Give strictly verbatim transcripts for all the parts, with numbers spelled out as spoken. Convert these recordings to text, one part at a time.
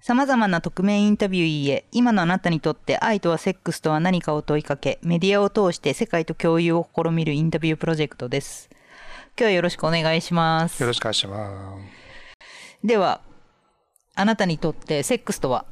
さまざまな匿名インタビューへ、今のあなたにとって愛とはセックスとは何かを問いかけ、メディアを通して世界と共有を試みるインタビュープロジェクトです。今日はよろしくお願いします。 よろしくお願いします。 では、あなたにとってセックスとは？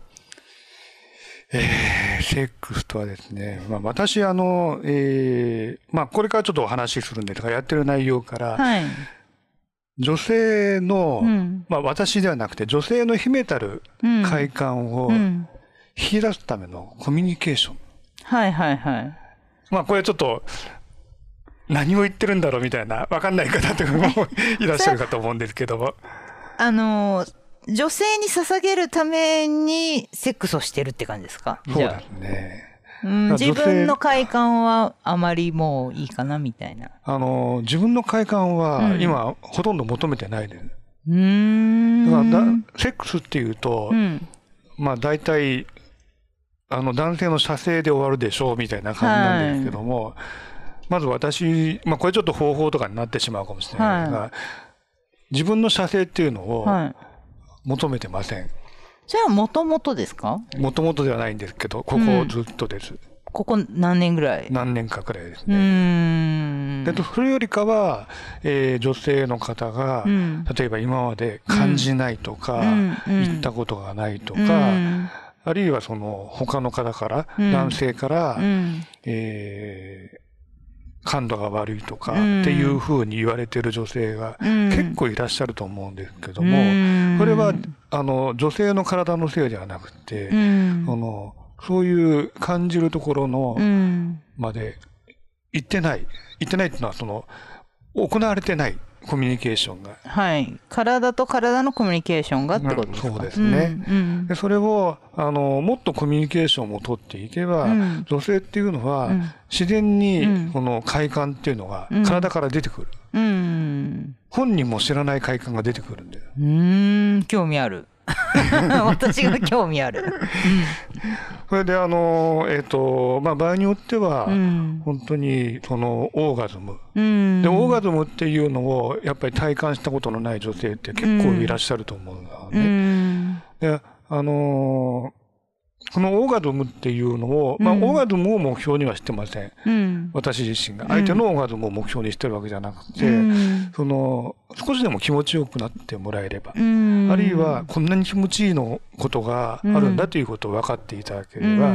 えー、セックスとはですね、まあ、私あの、えーまあ、これからちょっとお話しするんですが、やってる内容から、はい、女性の、うん、まあ、私ではなくて女性の秘めたる快感を引き出すためのコミュニケーション、うん、 はいはいはい。 まあこれちょっと何を言ってるんだろうみたいな分かんない方とかもいらっしゃるかと思うんですけども、 あの女性に捧げるためにセックスをしてるって感じですか？ そうですね。 うん、自分の快感はあまりもういいかなみたいな。 あの自分の快感は今ほとんど求めてないです。 うーん。 だからだセックスっていうと、うん、まあ大体あの男性の射精で終わるでしょうみたいな感じなんですけども、はい、まず私、まあこれちょっと方法とかになってしまうかもしれないですが、はい、自分の射精っていうのを求めてません。はい、 じゃあもともとですか？ もともとではないんですけど、ここずっとです。うん、 ここ何年ぐらい？ 何年かくらいですね。うーん。で、それよりかは、えー、女性の方が、うん、例えば今まで感じないとか、うん、言ったことがないとか、うん、あるいはその他の方から、うん、男性から、うん、えー感度が悪いとかっていうふうに言われてる女性が結構いらっしゃると思うんですけども、これはあの女性の体のせいではなくて、そのそういう感じるところのまで行ってない行ってないっていうのはその行われてないコミュニケーションが、 はい、体と体のコミュニケーションがってことですか？ そうですね。うんうん、でそれをあのもっとコミュニケーションを取っていけば、うん、女性っていうのは、うん、自然にこの快感っていうのが体から出てくる、うんうん、本人も知らない快感が出てくるんだよ。 うーん、興味ある。私が興味ある。 それであのえっとまあ場合によっては、うん、本当にそのオーガズム、うん、でオーガズムっていうのをやっぱり体感したことのない女性って結構いらっしゃると思うんだよね。うん、であのこのオーガズムっていうのを、まあ、オーガズムを目標にはしてません、うん、私自身が相手のオーガズムを目標にしてるわけじゃなくて、うん、その少しでも気持ちよくなってもらえれば、うん、あるいはこんなに気持ちいいのことがあるんだということを分かっていただければ、うん、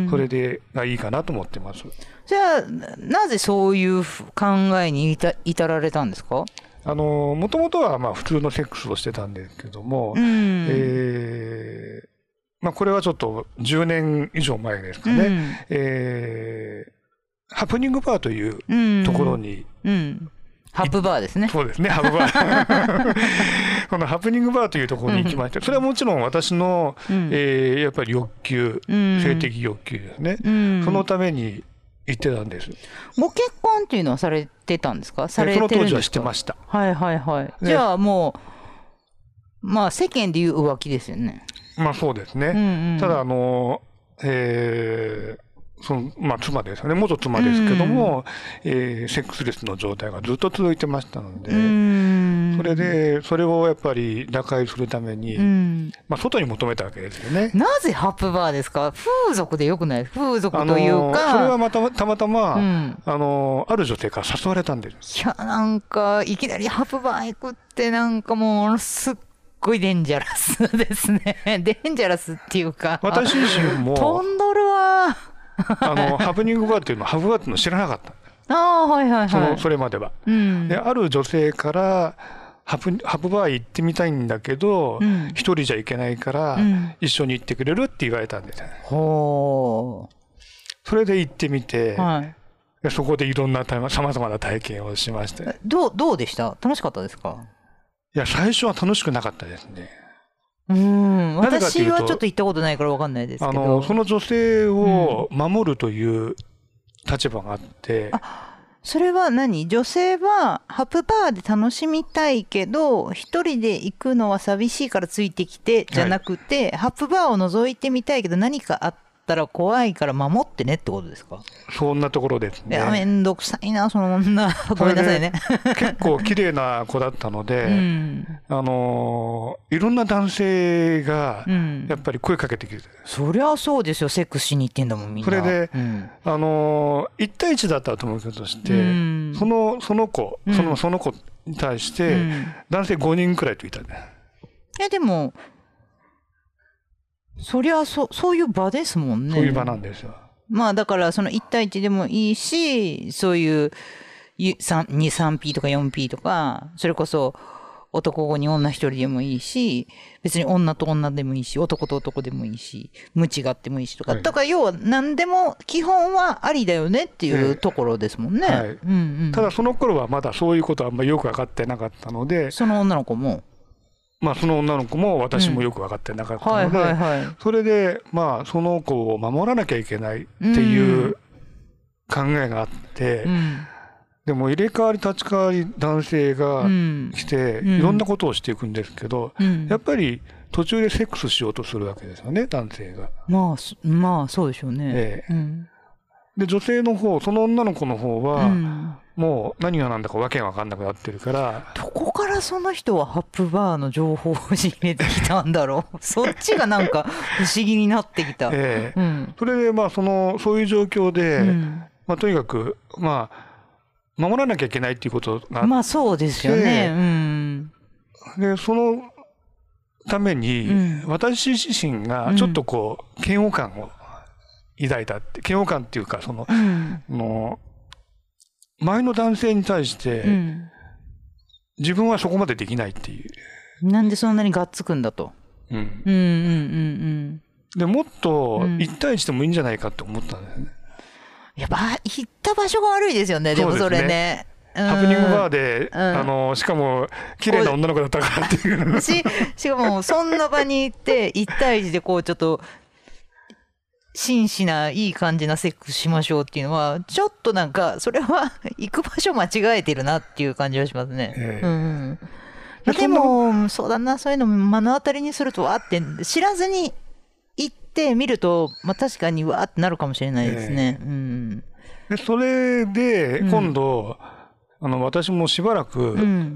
それでがいいかなと思ってます。 じゃあなぜそういう考えに至至られたんですか？ あのもともとはまあ普通のセックスをしてたんですけども、うん、えーまあこれはちょっとじゅうねん以上前ですかね、うん、えー、ハプニングバーというところに、うんうん、 ハプバーですね。 そうですね、ハプバーこのハプニングバーというところに行きまして、それはもちろん私の、うん、えー、やっぱり欲求、うん、性的欲求ですね、うん、そのために行ってたんです。 ご結婚っていうのはされてたんですか？されてるんですか？ その当時はしてました。 はいはいはい。じゃあもうまあ世間でいう浮気ですよね。 まあそうですね。うんうん、ただあの、えー、そのまあ妻ですよね。元妻ですけども、うん、えー、セックスレスの状態がずっと続いてましたので、うん、それでそれをやっぱり打開するために、うん、まあ外に求めたわけですよね。 なぜハプバーですか？風俗でよくない？風俗というか、 それはまたたまたま、うん、あのある女性から誘われたんです。 いやなんかいきなりハプバー行くってなんかもうすっすごいデンジャラスですね。デンジャラスっていうか、 私自身も飛んどるわ。 あのハプニングバーっていうのはハプバーっていうのを知らなかった。 ああはいはいはい。 そのそれまでは、うん、である女性からハプハプバー行ってみたいんだけど、うん、一人じゃ行けないから、うん、一緒に行ってくれるって言われたんですよね。ほう。それで行ってみて、はい、でそこでいろんなさまざまな体験をしまして。 どうどうでした？楽しかったですか？ いや最初は楽しくなかったですね。 うん、私はちょっと行ったことないから分かんないですけど、 あのその女性を守るという立場があって、うん、 あ、それは何？女性はハプバーで楽しみたいけど一人で行くのは寂しいからついてきてじゃなくて、はい、ハプバーを覗いてみたいけど何かあったったら怖いから守ってねってことですか？ そんなところですね。 いやめんどくさいなその女ごめんなさいね。 結構綺麗な子だったので、うん、あのいろんな男性がやっぱり声かけてきて、うん、 そりゃそうですよ、セックスしに行ってんだもんみんな。 それで、 うん、 あのいち対いちだったと思うけどして、うん、そのその子そのその子に対して男性ごにんくらいといたね。 いやでもそりゃそそういう場ですもんね。 そういう場なんですよ。 まあだからそのいち対いちでもいいし、そういうに、さんピー とか よんピー とか、それこそ男ごにん女ひとりでもいいし、別に女と女でもいいし、男と男でもいいし、無違ってもいいしとか、はい、だから要は何でも基本はありだよねっていうところですもんね。はい、うんうん、 ただその頃はまだそういうことはあんまりよく分かってなかったので、 その女の子もまあその女の子も私もよく分かってなかったので、それでまあその子を守らなきゃいけないっていう考えがあって、うん、でも入れ替わり立ち替わり男性が来ていろんなことをしていくんですけど、うん、やっぱり途中でセックスしようとするわけですよね、男性が。 まあまあそうでしょうね。 ええ、うん、で女性の方、その女の子の方は、うん、もう何が何だかわけが分かんなくなってるから。 どこからその人はハップバーの情報を仕入れてきたんだろう。そっちがなんか不思議になってきた。 ええ、うん、それでまあそのそういう状況で、うん、まあ、とにかくまあ守らなきゃいけないっていうことがあって、 まあそうですよね。うん、 でそのために、うん、私自身がちょっとこう嫌悪感を抱いたって、嫌悪感っていうかその、うん、の前の男性に対して、うん、自分はそこまでできないっていう。 なんでそんなにがっつくんだと。うん、うんうんうんうん。 でもっといち対いちでもいいんじゃないかって思ったんですね。 やっぱ行った場所が悪いですよね。でもそれね。 ハプニングバーで、うん、あのしかも綺麗な女の子だったからっていうししかもそんな場に行っていち対いちでこうちょっと真摯ないい感じなセックスしましょうっていうのはちょっとなんかそれは行く場所間違えてるなっていう感じはしますね。えーうんうん、でもそうだな、そういうの目の当たりにするとわって知らずに行ってみると、まあ、確かにわーってなるかもしれないですね。えーうん、 でそれで今度、うん、あの私もしばらく、うん、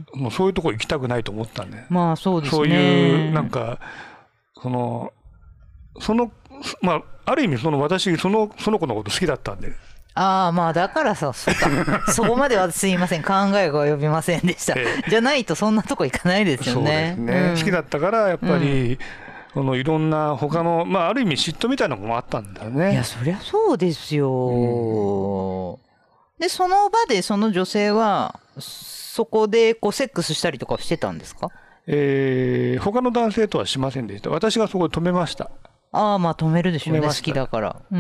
もうそういうとこ行きたくないと思ったんで、 まあそうですね。 そういうなんかそのそのまあある意味その私そのその子のこと好きだったんで。 ああまあだからさそうかそこまではすいません考えが及びませんでした、ええ、じゃないとそんなとこ行かないですよね。 そうですね、うん、好きだったからやっぱり、うん、このいろんな他のまあある意味嫉妬みたいなのもあったんだよね。 いやそりゃそうですよ、うん、でその場でその女性はそこでこうセックスしたりとかしてたんですか？ えー、他の男性とはしませんでした。私がそこで止めました。 ああまあ止めるでしょうね、好きだから、うん、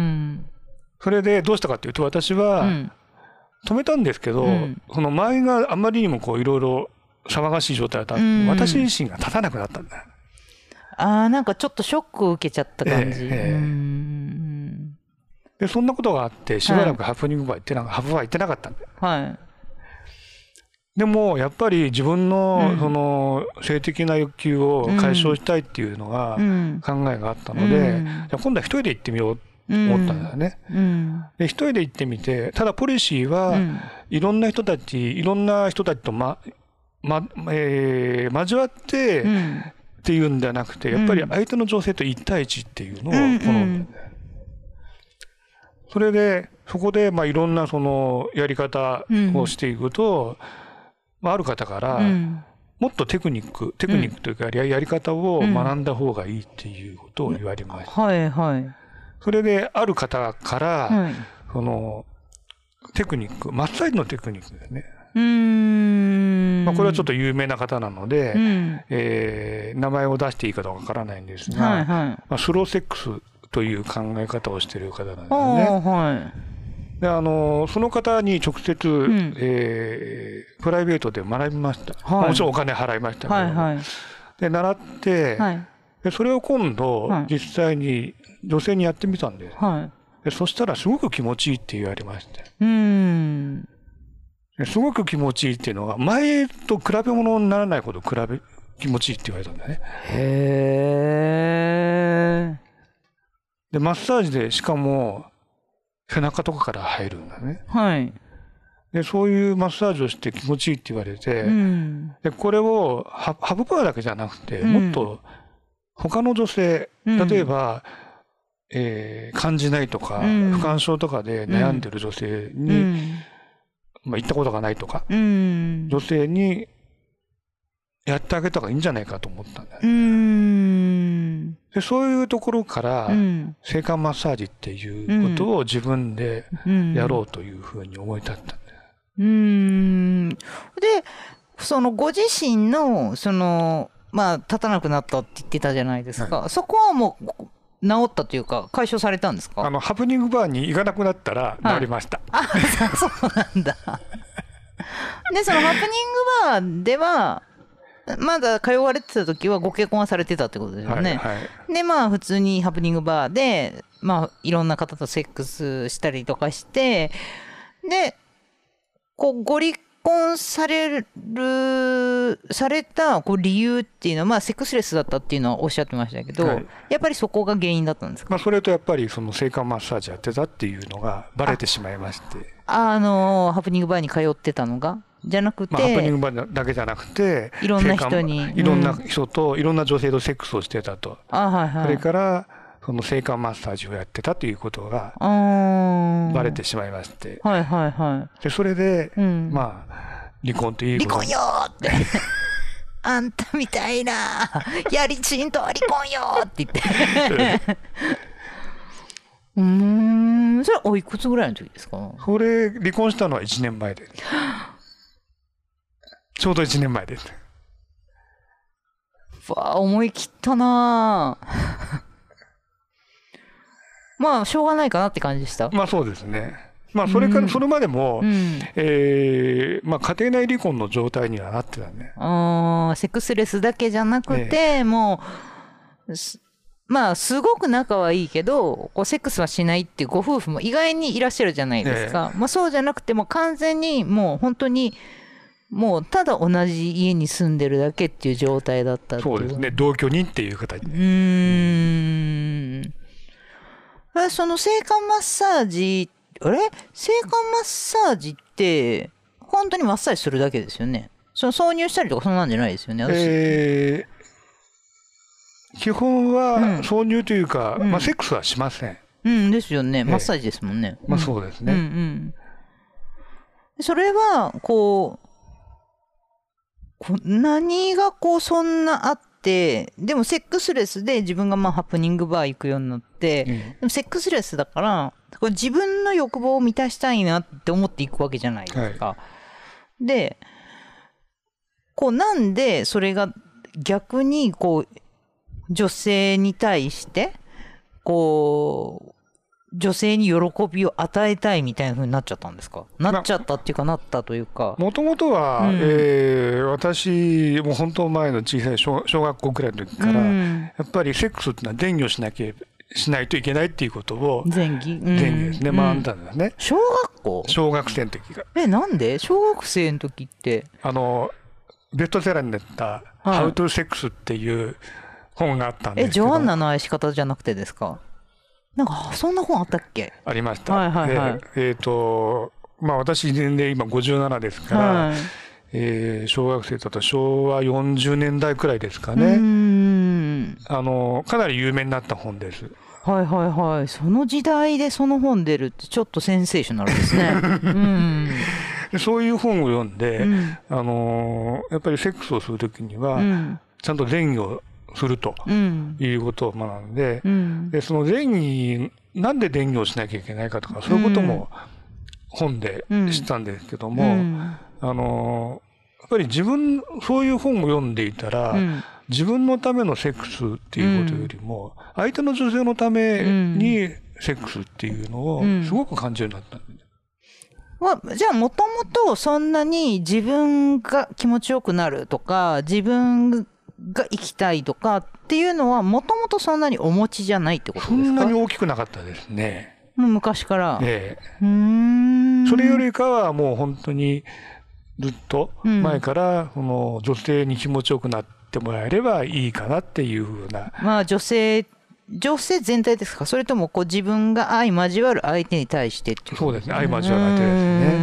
それでどうしたかというと私は止めたんですけど、うん、その周りがあまりにもこういろいろ騒がしい状態だったんで、うん、私自身が立たなくなったんだ。 ああなんかちょっとショックを受けちゃった感じ、えーえー、 うんでそんなことがあってしばらくハプニングバー行ってな、はい、ハプバー行ってなかったんで、はい、でもやっぱり自分のその性的な欲求を解消したいっていうのが考えがあったので、うん、じゃあ今度は一人で行ってみようと思ったんだよね、うん、で一人で行ってみて、ただポリシーはいろんな人たちいろんな人たちとま、まえー、交わってっていうんではなくて、やっぱり相手の女性と一対一っていうのを好んだんだよ。それでそこでまあいろんなそのやり方をしていくと、まあ、ある方から、もっとテクニックテクニックというかやり方を学んだ方がいいっていうことを言われました。 はいはい。 それである方から、そのテクニックマッサージのテクニックですね。うーん、まあ、これはちょっと有名な方なので、うん、えー、名前を出していいかどうかわからないんですが、はいはい、まあ、スローセックスという考え方をしている方なんですね。はい、であのその方に直接、うん、えー、プライベートで学びました、はい、もちろんお金払いましたけど、はいはい、で習って、はい、でそれを今度、はい、実際に女性にやってみたんです、はい、でそしたらすごく気持ちいいって言われまして、うーん、すごく気持ちいいっていうのが前と比べ物にならないほど比べ気持ちいいって言われたんだね。へー。 でマッサージでしかも背中とかから入るんだね。 はい。 でそういうマッサージをして気持ちいいって言われて、うん、でこれをハブパーだけじゃなくて、うん、もっと他の女性、例えば、うん、えー、感じないとか、うん、不感症とかで悩んでる女性に、うん、まあ、行ったことがないとか、うん、女性にやってあげた方がいいんじゃないかと思ったんだよね。うん、でそういうところから、うん、性感マッサージっていうことを自分でやろうというふうに思い立ったんだよ。 うーん。で、そのご自身の、その、まあ、立たなくなったって言ってたじゃないですか。はい、そこはもう、治ったというか、解消されたんですか？ あの、ハプニングバーに行かなくなったら治りました。 はい、あ、そうなんだ。で、そのハプニングバーでは、まだ通われてた時はご結婚はされてたってことですよね。はいはい、で、まあ、普通にハプニングバーで、まあ、いろんな方とセックスしたりとかして、で、こうご離婚されるされたこう理由っていうのは、まあ、セックスレスだったっていうのはおっしゃってましたけど、はい、やっぱりそこが原因だったんですか？ まあ、それとやっぱりその性感マッサージやってたっていうのがバレてしまいまして、 あ、あのハプニングバーに通ってたのがじゃなくて、 まあ、ハプニングバーだけじゃなくていろんな人に、 いろんな人といろんな女性とセックスをしてたと、 あ、はいはい、 それからその性感マッサージをやってたということがバレてしまいまして、 はいはいはい、 でそれで、うん、まあ離婚ということ離婚よーってあんたみたいなやりちんとは離婚よーって言ってうーん、それおいくつぐらいの時ですか？ それ離婚したのはいちねんまえでちょうどいちねんまえです。 わあ、思い切ったなまあしょうがないかなって感じでした。 まあそうですね。まあそれから、うん、それまでも、うん、えー、まあ家庭内離婚の状態にはなってたね。 ああ、セックスレスだけじゃなくて、えー、もうまあすごく仲はいいけど、こうセックスはしないっていうご夫婦も意外にいらっしゃるじゃないですか。えー、まあそうじゃなくても完全にもう本当にもうただ同じ家に住んでるだけっていう状態だったっていう。 そうですね。同居人っていう形で。 うーん。その性感マッサージ、あれ性感マッサージって本当にマッサージするだけですよね。その挿入したりとかそんなんじゃないですよね。 えー、基本は挿入というか、うん、まあセックスはしません。 うん、ですよね。マッサージですもんね。 えー、まあそうですね。うんうん、 それはこう何がこうそんなあって、でもセックスレスで自分がまあハプニングバー行くようになって、うん、でもセックスレスだからこれ自分の欲望を満たしたいなって思っていくわけじゃないですか。はい、でこうなんでそれが逆にこう女性に対してこう女性に喜びを与えたいみたいな風になっちゃったんですか？なっちゃったっていうかなったというか。 もともとは、うん、えー、私もう本当前の小さい 小, 小学校くらいの時から、うん、やっぱりセックスっていうのは前儀をしなきゃしないといけないっていうことを前儀、うん、 前儀ですね、学んだんだね。 小学校？ 小学生の時が。 え、なんで？小学生の時ってあのベストセラーになった「How to Sex」っていう本があったんですけど。 え、ジョアンナの愛し方じゃなくてですか？なんかそんな本あったっけ？ ありました。 はいはいはい、 でえっ、ー、とまあ私年齢今ごじゅうななですから、はい、えー、小学生だとしょうわよんじゅうねんだいくらいですかね。うーん、あのかなり有名になった本です。 はいはいはい。その時代でその本出るってちょっとセンセーショナルですね。うん、 そういう本を読んで、うん、あのやっぱりセックスをするときには、うん、ちゃんと前儀をするということを学んで、うん、でその前儀なんで前儀をしなきゃいけないかとかそういうことも本で知ったんですけども、うん、あのやっぱり自分そういう本を読んでいたら、うん、自分のためのセックスっていうことよりも、うん、相手の女性のためにセックスっていうのをすごく感じるようになったんです。 うん、じゃあもともとそんなに自分が気持ちよくなるとか自分が行きたいとかっていうのはもともとそんなにお持ちじゃないってことですか？ そんなに大きくなかったですね。 もう昔から。 ええ、うーん、それよりかはもう本当にずっと前からその女性に気持ちよくなってもらえればいいかなっていうふうな、 うん、まあ女性女性全体ですか？それともこう自分が相交わる相手に対してっていう？ そうですね、相交わる相手ですね。うん、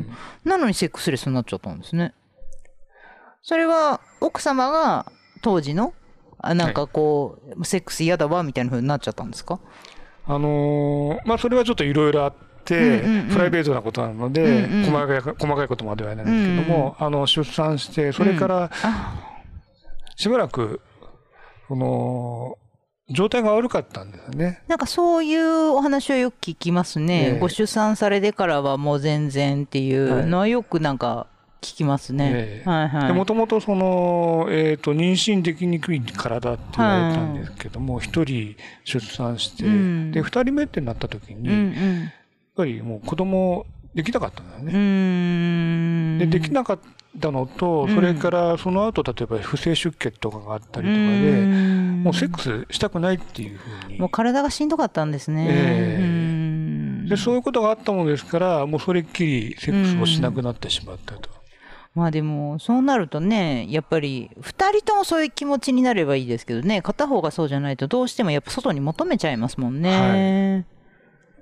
なのにセックスレスになっちゃったんですね。それは奥様が当時のあなんかこう、はい、セックス嫌だわみたいな風になっちゃったんですか？ あのー、まあそれはちょっといろいろあって、うんうんうん、プライベートなことなので、うんうん、細かい細かいことまではないんですけども、うんうん、あの出産してそれからしばらくその状態が悪かったんですよね。 なんかそういうお話はよく聞きますね。えー、ご出産されてからはもう全然っていうのはよくなんか聞きますね。 もともとその、えーと、妊娠できにくい体って言われたんですけども、一、はい、人出産して、うん、で二人目ってなった時に、うんうん、やっぱりもう子供できなかったんだよね。うーんでできなかったのと、それからその後例えば不正出血とかがあったりとかで、もうセックスしたくないっていうふうに。 もう体がしんどかったんですね。 えー、でそういうことがあったものですから、もうそれっきりセックスをしなくなってしまったと。 まあでもそうなるとね、やっぱりふたりともそういう気持ちになればいいですけどね、片方がそうじゃないとどうしてもやっぱ外に求めちゃいますもんね。はい、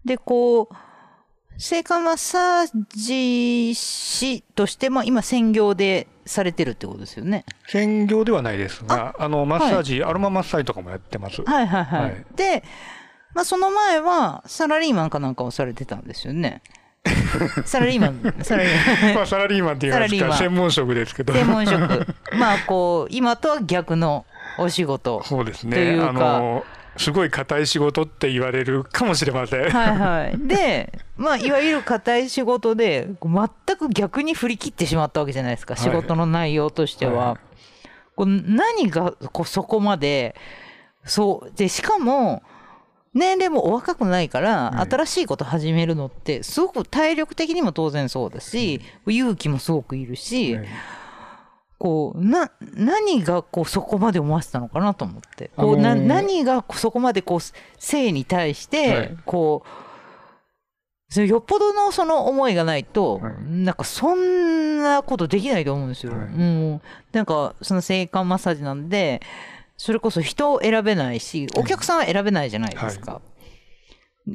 でこう性感マッサージ師としても今専業でされてるってことですよね。 専業ではないですが、あのマッサージ、はい、アロママッサージとかもやってます。 はいはいはい。はい、で、まあ、その前はサラリーマンかなんかをされてたんですよね。サラリーマン、サラリーマン。 まあサラリーマンって言いますか、専門職ですけど。 専門職。まあこう今とは逆のお仕事というか。 そうですね。あのすごい硬い仕事って言われるかもしれません。 はいはい。で、まあいわゆる硬い仕事で全く逆に振り切ってしまったわけじゃないですか。仕事の内容としては。はいはい、こう何がこうそこまでそうでしかも。年齢もお若くないから、はい、新しいこと始めるのってすごく体力的にも当然そうだし、うん、勇気もすごくいるし、はい、こうな何がこうそこまで思わせたのかなと思って、こう、あのー、な何がそこまでこう性に対して、はい、こうよっぽどのその思いがないと、はい、なんかそんなことできないと思うんですよ。はい、もうなんかその性感マッサージなんで。それこそ人を選べないし、お客さんは選べないじゃないですか。はい、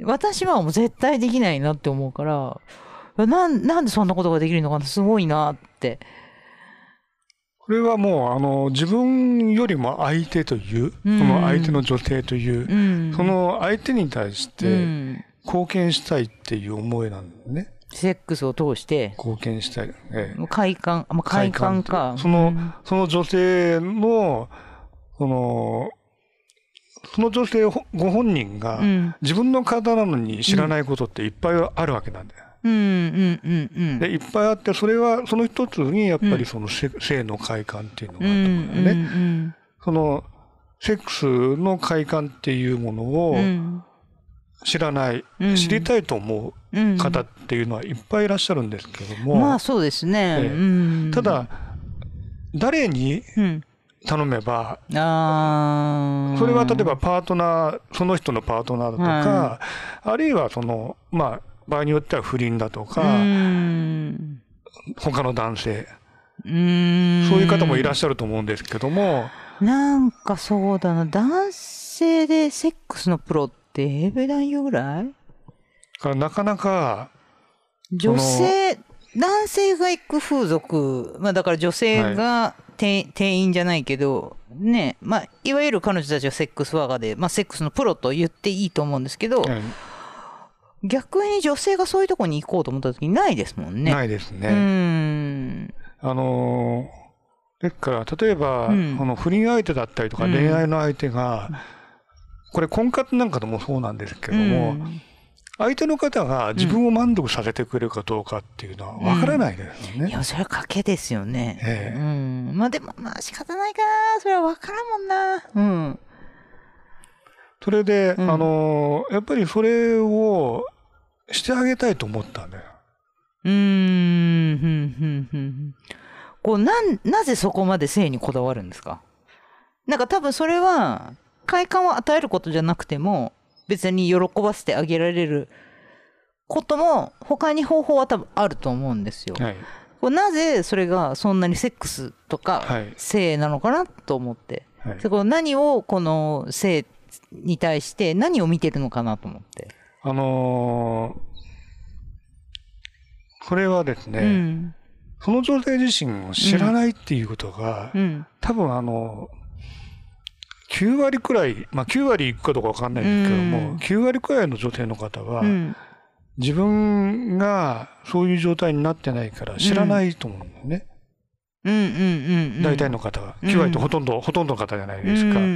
私はもう絶対できないなって思うから、な ん, なんでそんなことができるのかな、すごいなって。 これはもうあの自分よりも相手という、うん、その相手の女性という、うん、その相手に対して貢献したいっていう思いなんですね。 セックスを通して貢献したい。ええ、 快感、まあ、快感か。 その、うん、その女性のそのその女性ご本人が自分の体なのに知らないことっていっぱいあるわけなんだよ。うんうんうんうん、でいっぱいあって、それはその一つにやっぱりその性の快感っていうのがあったものだよね。うんうんうん、そのセックスの快感っていうものを知らない、うん、知りたいと思う方っていうのはいっぱいいらっしゃるんですけども、 まあそうですね。 うん、ただ誰に、うん頼めば、あそれは例えばパートナー、その人のパートナーだとか、はい、あるいはその、まあ、場合によっては不倫だとか、うん他の男性うんそういう方もいらっしゃると思うんですけども、 なんかそうだな、男性でセックスのプロってエーブイ男優ぐらいからなかなか女性男性が行く風俗、まあ、だから女性が、はい店員じゃないけどね、まあ、いわゆる彼女たちはセックスワーガーで、まあ、セックスのプロと言っていいと思うんですけど、うん、逆に女性がそういうとこに行こうと思った時にないですもんね。 ないですね。うんあのですから例えば、うん、この不倫相手だったりとか恋愛の相手が、うん、これ婚活なんかでもそうなんですけども、うん相手の方が自分を満足させてくれるかどうかっていうのは分からないですよね。うん、いや、それは賭けですよね。ええ、うん。まあでも、まあ仕方ないかな。それは分からんもんな。うん。 それで、うん、あの、やっぱりそれをしてあげたいと思ったんだよ。うーん、 ふん、ふん、ふん。こう、なん、なぜそこまで性にこだわるんですか？なんか多分それは、快感を与えることじゃなくても、別に喜ばせてあげられることも他に方法は多分あると思うんですよ。はい、こうなぜそれがそんなにセックスとか性なのかなと思って。はい、 はい、そこ何をこの性に対して何を見てるのかなと思って。 あのー、これはですね、うん、その女性自身を知らないっていうことが、うん、多分あのきゅうわりくらい、まあきゅうわりいくかどうかわかんないんですけども、うん、きゅうわりくらいの女性の方は、うん、自分がそういう状態になってないから知らないと思うんだよね。 うんうんうんうん、 大体の方がきゅうわりってほとんど、うん、ほとんどの方じゃないですか、うんうん、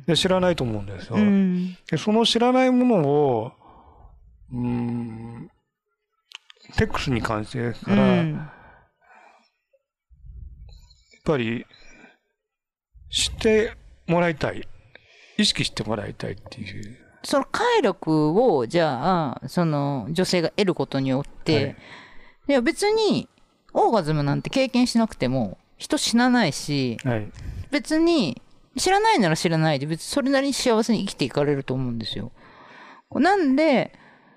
で知らないと思うんですよ、うん、でその知らないものをうーんセックスに関してですから、うん、やっぱり知ってもらいたい、意識してもらいたいっていう。 その快楽をじゃあその女性が得ることによって、はい、いや別にオーガズムなんて経験しなくても人死なないし、はい、別に知らないなら知らないで別にそれなりに幸せに生きていかれると思うんですよ。なんで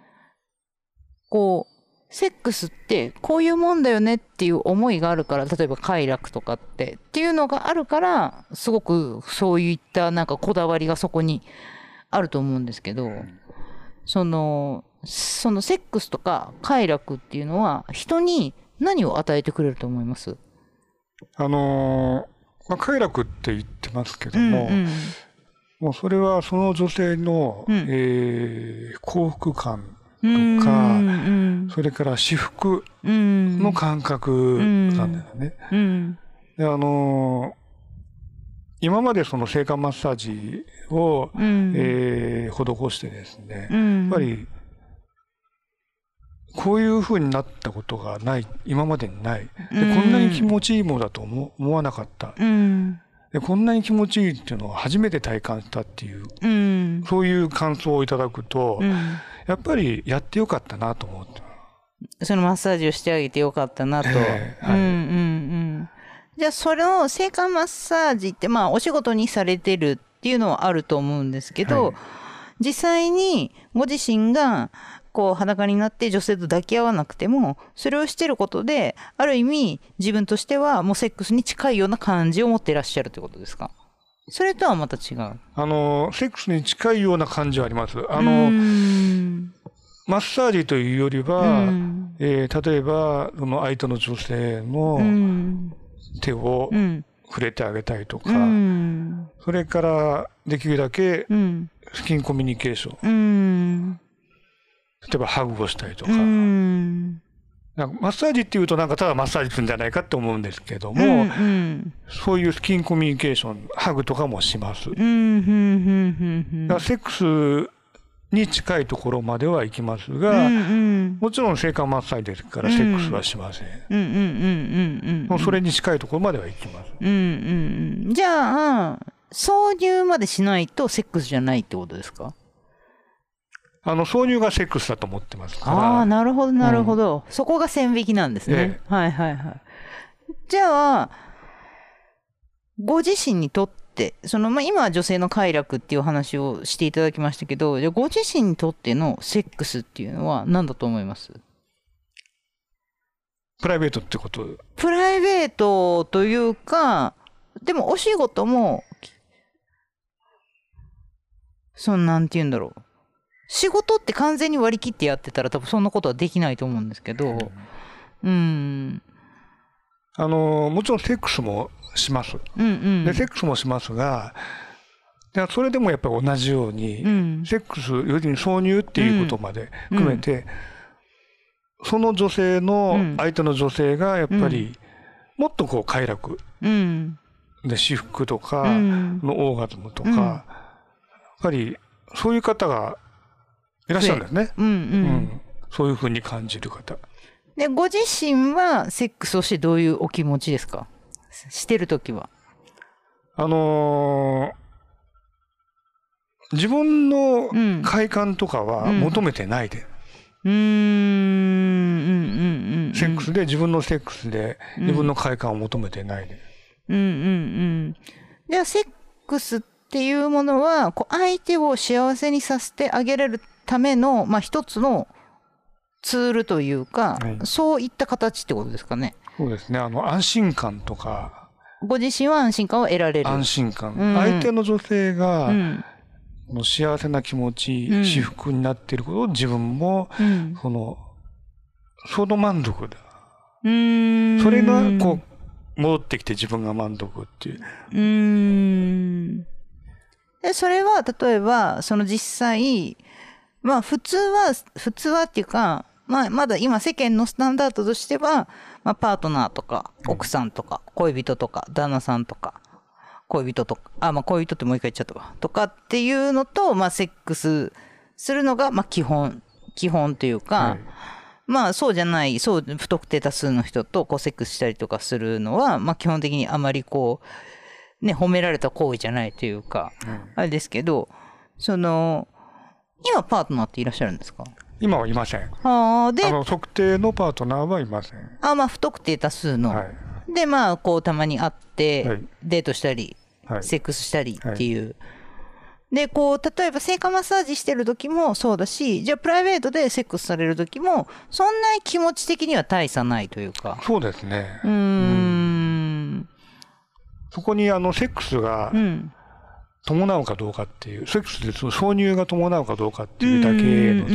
こうセックスってこういうもんだよねっていう思いがあるから、例えば快楽とかってっていうのがあるからすごくそういったなんかこだわりがそこにあると思うんですけど、そのそのセックスとか快楽っていうのは人に何を与えてくれると思います？ あのーまあ、快楽って言ってますけども、うんうん、もうそれはその女性の、うんえー、幸福感とか、うんうん、それから至福の感覚なんだよね。うんうん、であのー今までその性感マッサージを、うんえー、施してですね、うん、やっぱりこういう風になったことがない、今までにない。で、うん、こんなに気持ちいいものだと 思, 思わなかった、うん、で。こんなに気持ちいいっていうのを初めて体感したっていう、うん、そういう感想をいただくと、うん、やっぱりやってよかったなと思って。 そのマッサージをしてあげてよかったなと。えーはい、うんうんうんじゃあその性感マッサージってまあお仕事にされてるっていうのはあると思うんですけど、はい、実際にご自身がこう裸になって女性と抱き合わなくてもそれをしてることである意味自分としてはもうセックスに近いような感じを持っていらっしゃるということですか？それとはまた違う？ あのセックスに近いような感じはあります。あのマッサージというよりは、えー、例えばその相手の女性の手を触れてあげたいとか、うん、それからできるだけスキンコミュニケーション、うん、例えばハグをしたりとか、うん、なんかマッサージっていうとなんかただマッサージするんじゃないかって思うんですけども、うんうん、そういうスキンコミュニケーション、ハグとかもします。うんうんうんうん、だからセックスに近いところまでは行きますが、うんうん、もちろん性感マッサージですからセックスはしません。もうそれに近いところまでは行きます。うんうんうん、じゃあ挿入までしないとセックスじゃないってことですか？ あの挿入がセックスだと思ってますから。 ああなるほどなるほど、うん、そこが線引きなんですね。ええ、はいはいはい。じゃあご自身にとってその、まあ、今は女性の快楽っていう話をしていただきましたけど、じゃあご自身にとってのセックスっていうのは何だと思います？ プライベートってこと？ プライベートというか、でもお仕事もそんなんて言うんだろう、仕事って完全に割り切ってやってたら多分そんなことはできないと思うんですけど、うん、うんあのもちろんセックスもします、うんうん、でセックスもしますが、それでもやっぱり同じように、うん、セックス要するに挿入っていうことまで含めて、うん、その女性の相手の女性がやっぱりもっとこう快楽、うん、で至福とかのオーガズムとか、うん、やっぱりそういう方がいらっしゃるんですね、うんうんうん、そういうふうに感じる方で。ご自身はセックスをしてどういうお気持ちですか？してるときは。 あのー、自分の快感とかは求めてないで、うん、うんうんうん、セックスで自分のセックスで自分の快感を求めてないで、うんうんうん、 じゃあセックスっていうものはこう相手を幸せにさせてあげれるための、まあ、一つのツールというか、はい、そういった形ってことですかね？ そうですね。あの安心感とかご自身は安心感を得られる。 安心感。うん、相手の女性が、うん、の幸せな気持ち、うん、至福になっていることを自分も、うん、その、その満足だ。うーんそれが、こう、戻ってきて自分が満足っていう。 うーんでそれは、例えば、その実際、まあ普通は、普通はっていうか、まあまだ今世間のスタンダードとしては、まあパートナーとか、奥さんとか、恋人とか、旦那さんとか、恋人とか、あ、まあ恋人ってもう一回言っちゃったわ。とかっていうのと、まあセックスするのが、まあ基本、基本というか、はい、まあそうじゃない、そう不特定多数の人とこうセックスしたりとかするのは、まあ基本的にあまりこう、ね、褒められた行為じゃないというか、うん、あれですけど、その、今パートナーっていらっしゃるんですか？ 今はいません。 あで、 あの特定のパートナーはいません。 あまあ不特定多数の。はい、で、まあこうたまに会って、はい、デートしたり、はい、セックスしたりっていう。はいで、こう、例えば、性感マッサージしてる時もそうだし、じゃあ、プライベートでセックスされる時も、そんなに気持ち的には大差ないというか。 そうですね。うーん。うん、そこに、あの、セックスが、伴うかどうかっていう、うん、セックスでその挿入が伴うかどうかっていうだけのところですね。うん、うん、うん、うん、うん、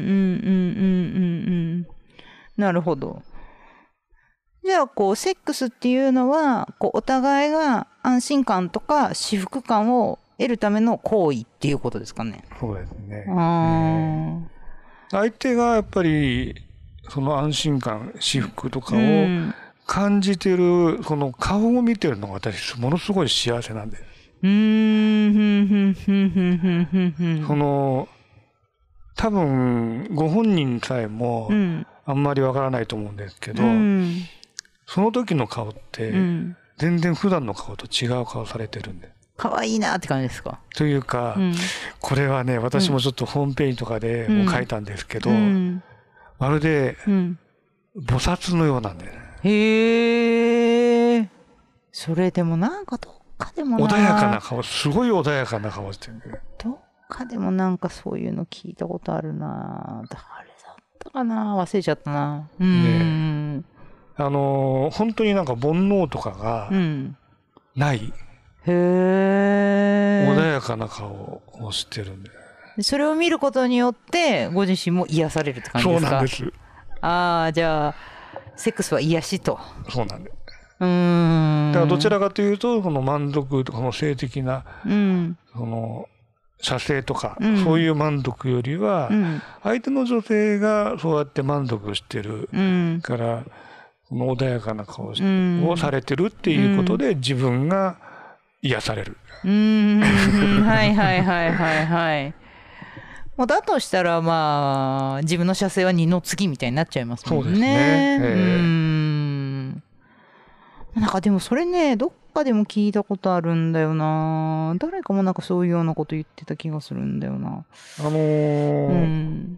うん。 なるほど。じゃあ、こう、セックスっていうのは、こう、お互いが安心感とか至福感を得るための行為っていうことですかね。 そうですね。あー、えー、相手がやっぱりその安心感、至福とかを感じてる、その顔を見てるのが私ものすごい幸せなんです。うーん、その多分ご本人さえもあんまりわからないと思うんですけど、うん、その時の顔って全然普段の顔と違う顔されてるんで。 可愛いなって感じですか？ というか、うん、これはね、私もちょっとホームページとかでも書いたんですけど、うん、まるで、菩薩のようなんだよね。 へー。それでもなんかどっかでもな。 穏やかな顔、すごい穏やかな顔してるね。 どっかでもなんかそういうの聞いたことあるな。誰だったかな、忘れちゃったな。うん。 ね、あの、本当になんか煩悩とかがない。うん、へー。穏やかな顔をしてるんで。 それを見ることによってご自身も癒されるって感じですか？ そうなんです。 ああ、じゃあセックスは癒しと。 そうなんです。うーん。だからどちらかというとその満足とかの性的な、うん、その射精とか、うん、そういう満足よりは、うん、相手の女性がそうやって満足してるから、この穏やかな顔をされてるっていうことで自分が癒される。うーん、はいはいはいはいはい。もうだとしたらまあ自分の射精は二の次みたいになっちゃいますもんね。そうですね。うーん。なんかでもそれね、どっかでも聞いたことあるんだよな。誰かもなんかそういうようなこと言ってた気がするんだよな。あのー、うん、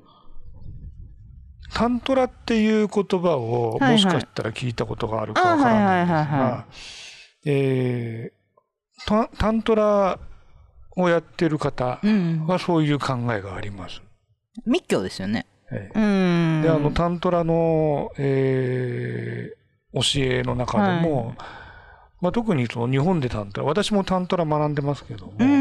タントラっていう言葉をもしかしたら聞いたことがあるかわからないんですが、えータントラをやってる方はそういう考えがあります。 うん、密教ですよね。 ええ、うんであのタントラの、えー、教えの中でも、はい、まあ、特にその日本でタントラ、私もタントラ学んでますけども、うん、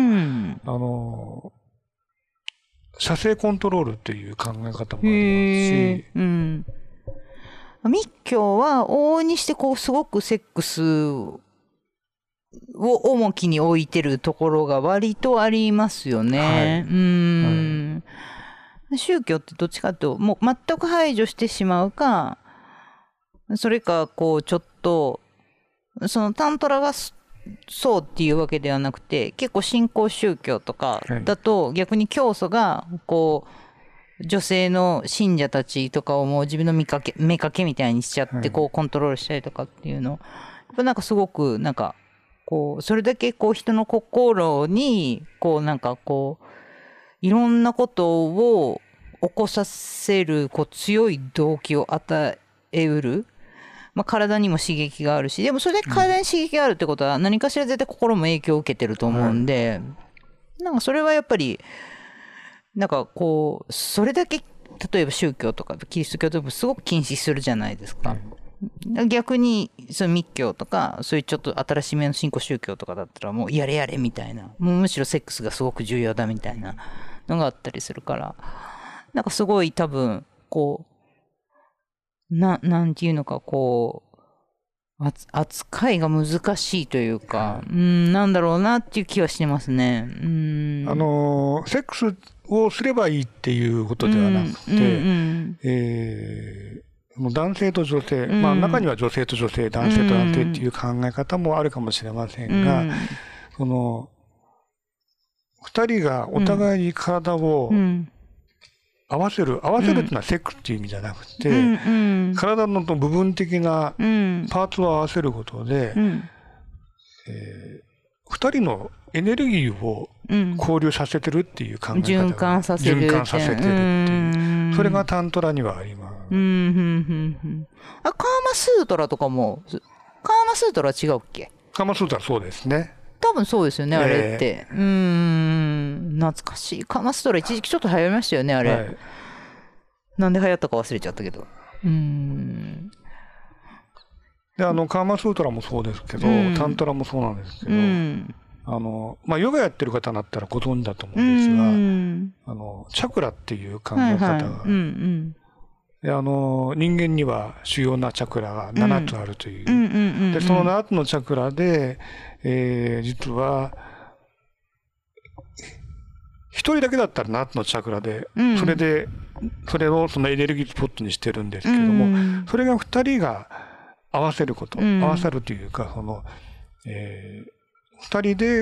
あの射精コントロールっていう考え方もありますし、うん、 密教は往々にしてこうすごくセックスを重きに置いてるところが割とありますよね。はい、うん、はい、宗教ってどっちかというともう全く排除してしまうか、それかこうちょっとそのタントラがそうっていうわけではなくて、結構新興宗教とかだと逆に教祖がこう女性の信者たちとかをもう自分の見かけ目かけみたいにしちゃってこうコントロールしたりとかっていうの、やっぱなんかすごくなんかこうそれだけこう人の心にこうなんかこういろんなことを起こさせるこう強い動機を与えうる、まあ、体にも刺激があるし、でもそれで体に刺激があるってことは何かしら絶対心も影響を受けてると思うんで、なんかそれはやっぱりなんかこうそれだけ例えば宗教とかキリスト教とかすごく禁止するじゃないですか。 逆にその密教とかそういうちょっと新しめの新興宗教とかだったらもうやれやれみたいな、もうむしろセックスがすごく重要だみたいなのがあったりするから、なんかすごい多分こうななんていうのかこう扱いが難しいというか、うん、なんだろうなっていう気はしてますね。うん、 あのセックスをすればいいっていうことではなくて、うんうんうん、えー男性と女性、うん、まあ中には女性と女性、男性と男性っていう考え方もあるかもしれませんが、うん、その、二人がお互いに体を合わせる、合わせるっていうのはセックスっていう意味じゃなくて、うん、体の部分的なパーツを合わせることで、うん、えー二人のエネルギーを交流させてるっていう考え方が、 循環させる循環させてるっていう、それがタントラにはあります。 うんうんうんうん、あ、カーマスートラとかも、カーマスートラは違うっけ？ カーマスートラはそうですね。 多分そうですよね、あれって。えー、うーん、懐かしい。カーマスートラ一時期ちょっと流行りましたよね、あれ。はい、なんで流行ったか忘れちゃったけど。うーん。 で、あの、カーマスートラもそうですけど、うん、タントラもそうなんですけど、うん、あの、まあ、ヨガやってる方だったらご存知だと思うんですが、うん、あの、チャクラっていう考え方が、はいはい、うんうん、であの人間には主要なチャクラがななつあるという。うん、で、そのななつのチャクラで、えー、実は、一人だけだったらななつのチャクラで、うん、それで、それをそのエネルギースポットにしてるんですけども、うん、それが二人が合わせること、うん、合わさるというか、その、えー、二人で、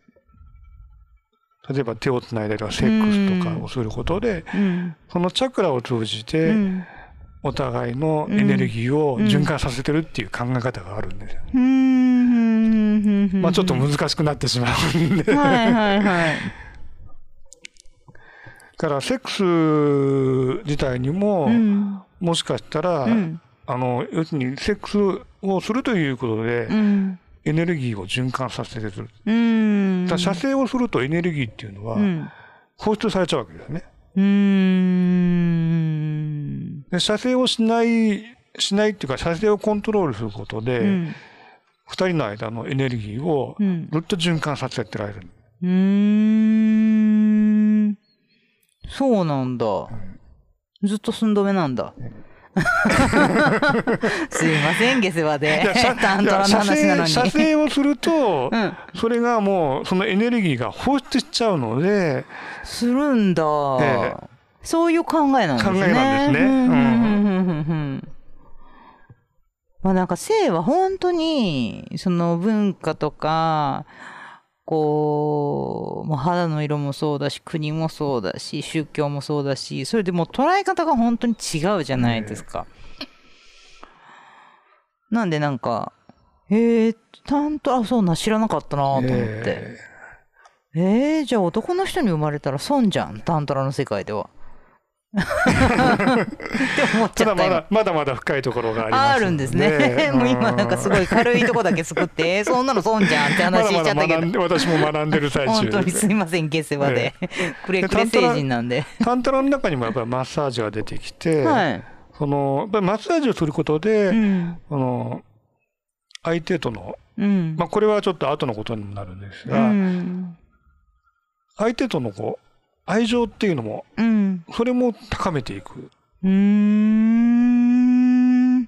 例えば手をつないだりとかセックスとかをすることで、うん、そのチャクラを通じて、お互いのエネルギーを循環させてるっていう考え方があるんですよ。うん、まあちょっと難しくなってしまうんで。はいはいはい。だからセックス自体にも、うん、もしかしたら、うん、あの要するにセックスをするということで、うん、エネルギーを循環させてる。うん。だ射精をするとエネルギーっていうのは放出されちゃうわけですね。うん。で射精をしないしないっていうか射精をコントロールすることで、うん、二人の間のエネルギーをずっと循環させてられる。うん。 うんそうなんだ。うん、ずっと寸止めなんだ。すいません、下世話で。タントラの話なのに。 射精をすると、うん、それがもう、そのエネルギーが放出しちゃうので。 するんだ。ええ、そういう考えなんですね。 考えなんですね。うん。 まあなんか性は本当に、その文化とか、こう、もう肌の色もそうだし、国もそうだし、宗教もそうだし、それでもう捉え方が本当に違うじゃないですか。なんでなんか、えー、タントラ、あ、そうな、知らなかったなと思って。えー、えー、じゃあ男の人に生まれたら損じゃん、タントラの世界では。って思っちゃった。 まだまだまだ深いところがあります、ね。 あるんですね。もう今なんかすごい軽いとこだけ作って、そんなの損じゃんって話しちゃったけど。まだまだ私も学んでる最中。 本当にすいません、下世話で。くれくれ成人なんで。 タントラの中にもやっぱりマッサージが出てきて、はい、そのやっぱりマッサージをすることで、うん、その相手との、うん、まあこれはちょっと後のことになるんですが、うん、相手とのこう愛情っていうのも、うん、それも高めていく。うーん。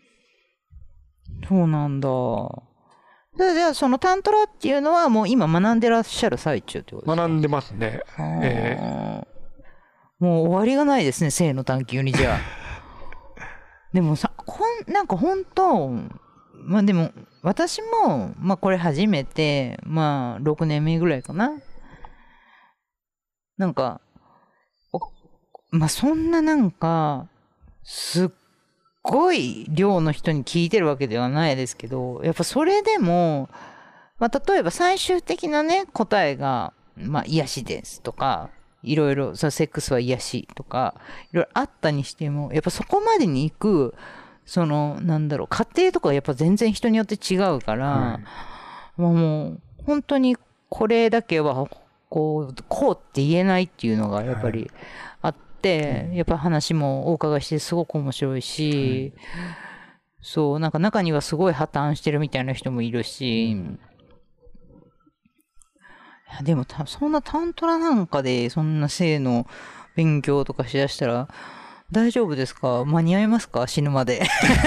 そうなんだ。じゃあそのタントラっていうのはもう今学んでらっしゃる最中ってことですか？ 学んでますね。えー、もう終わりがないですね、性の探求にじゃあ。でもさ、こんなんか本当、まあでも私もまあこれ初めてまあろくねんめぐらいかな。なんか、まあ、そんななんか、すっごい量の人に聞いてるわけではないですけど、やっぱそれでも、まあ、例えば最終的なね、答えが、まあ、癒しですとか、いろいろ、そのセックスは癒しとか、いろいろあったにしても、やっぱそこまでに行く、その、なんだろう、過程とかやっぱ全然人によって違うから、うん、もう、本当にこれだけは、こう、こうって言えないっていうのがやっぱりあって、はい、やっぱ話もお伺いしてすごく面白いし、 そう、なんか中にはすごい破綻してるみたいな人もいるし、うん、いやでもたそんなタントラなんかでそんな性の勉強とかしだしたら大丈夫ですか？間に合いますか？死ぬまで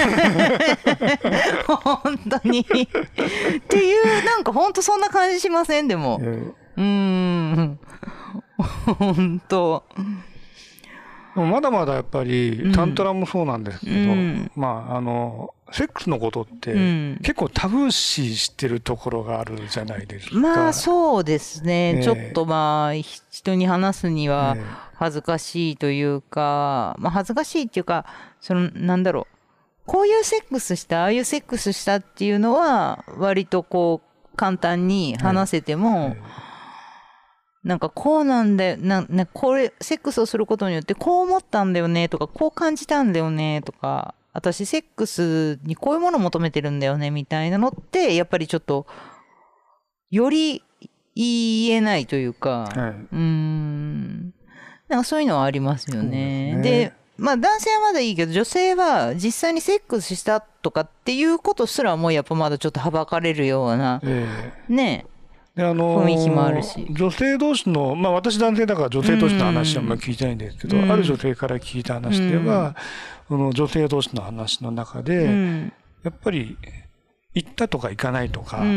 本当にっていうなんか本当そんな感じしません？でも、えー、うーん本当まだまだやっぱりタントラもそうなんですけど、うん、まああのセックスのことって結構タブー視してるところがあるじゃないですか。 まあそうですね、ね、ちょっとまあ人に話すには恥ずかしいというか、ね、まあ恥ずかしいっていうか、そのなんだろう、こういうセックスしたああいうセックスしたっていうのは割とこう簡単に話せても、ねね、なんかこうなんだよな、なこれセックスをすることによってこう思ったんだよねとか、こう感じたんだよねとか、私セックスにこういうものを求めてるんだよねみたいなのってやっぱりちょっとより言えないというか、はい、うーんなんかそういうのはありますよね。で、ね、まあ男性はまだいいけど女性は実際にセックスしたとかっていうことすらもうやっぱまだちょっとはばかれるような、えー、ねであのー、雰囲気もあるし、女性同士の、まあ私男性だから女性同士の話はあんまり聞いてないんですけど、うん、ある女性から聞いた話では、うん、その女性同士の話の中で、うん、やっぱり行ったとか行かないとか、うんうん、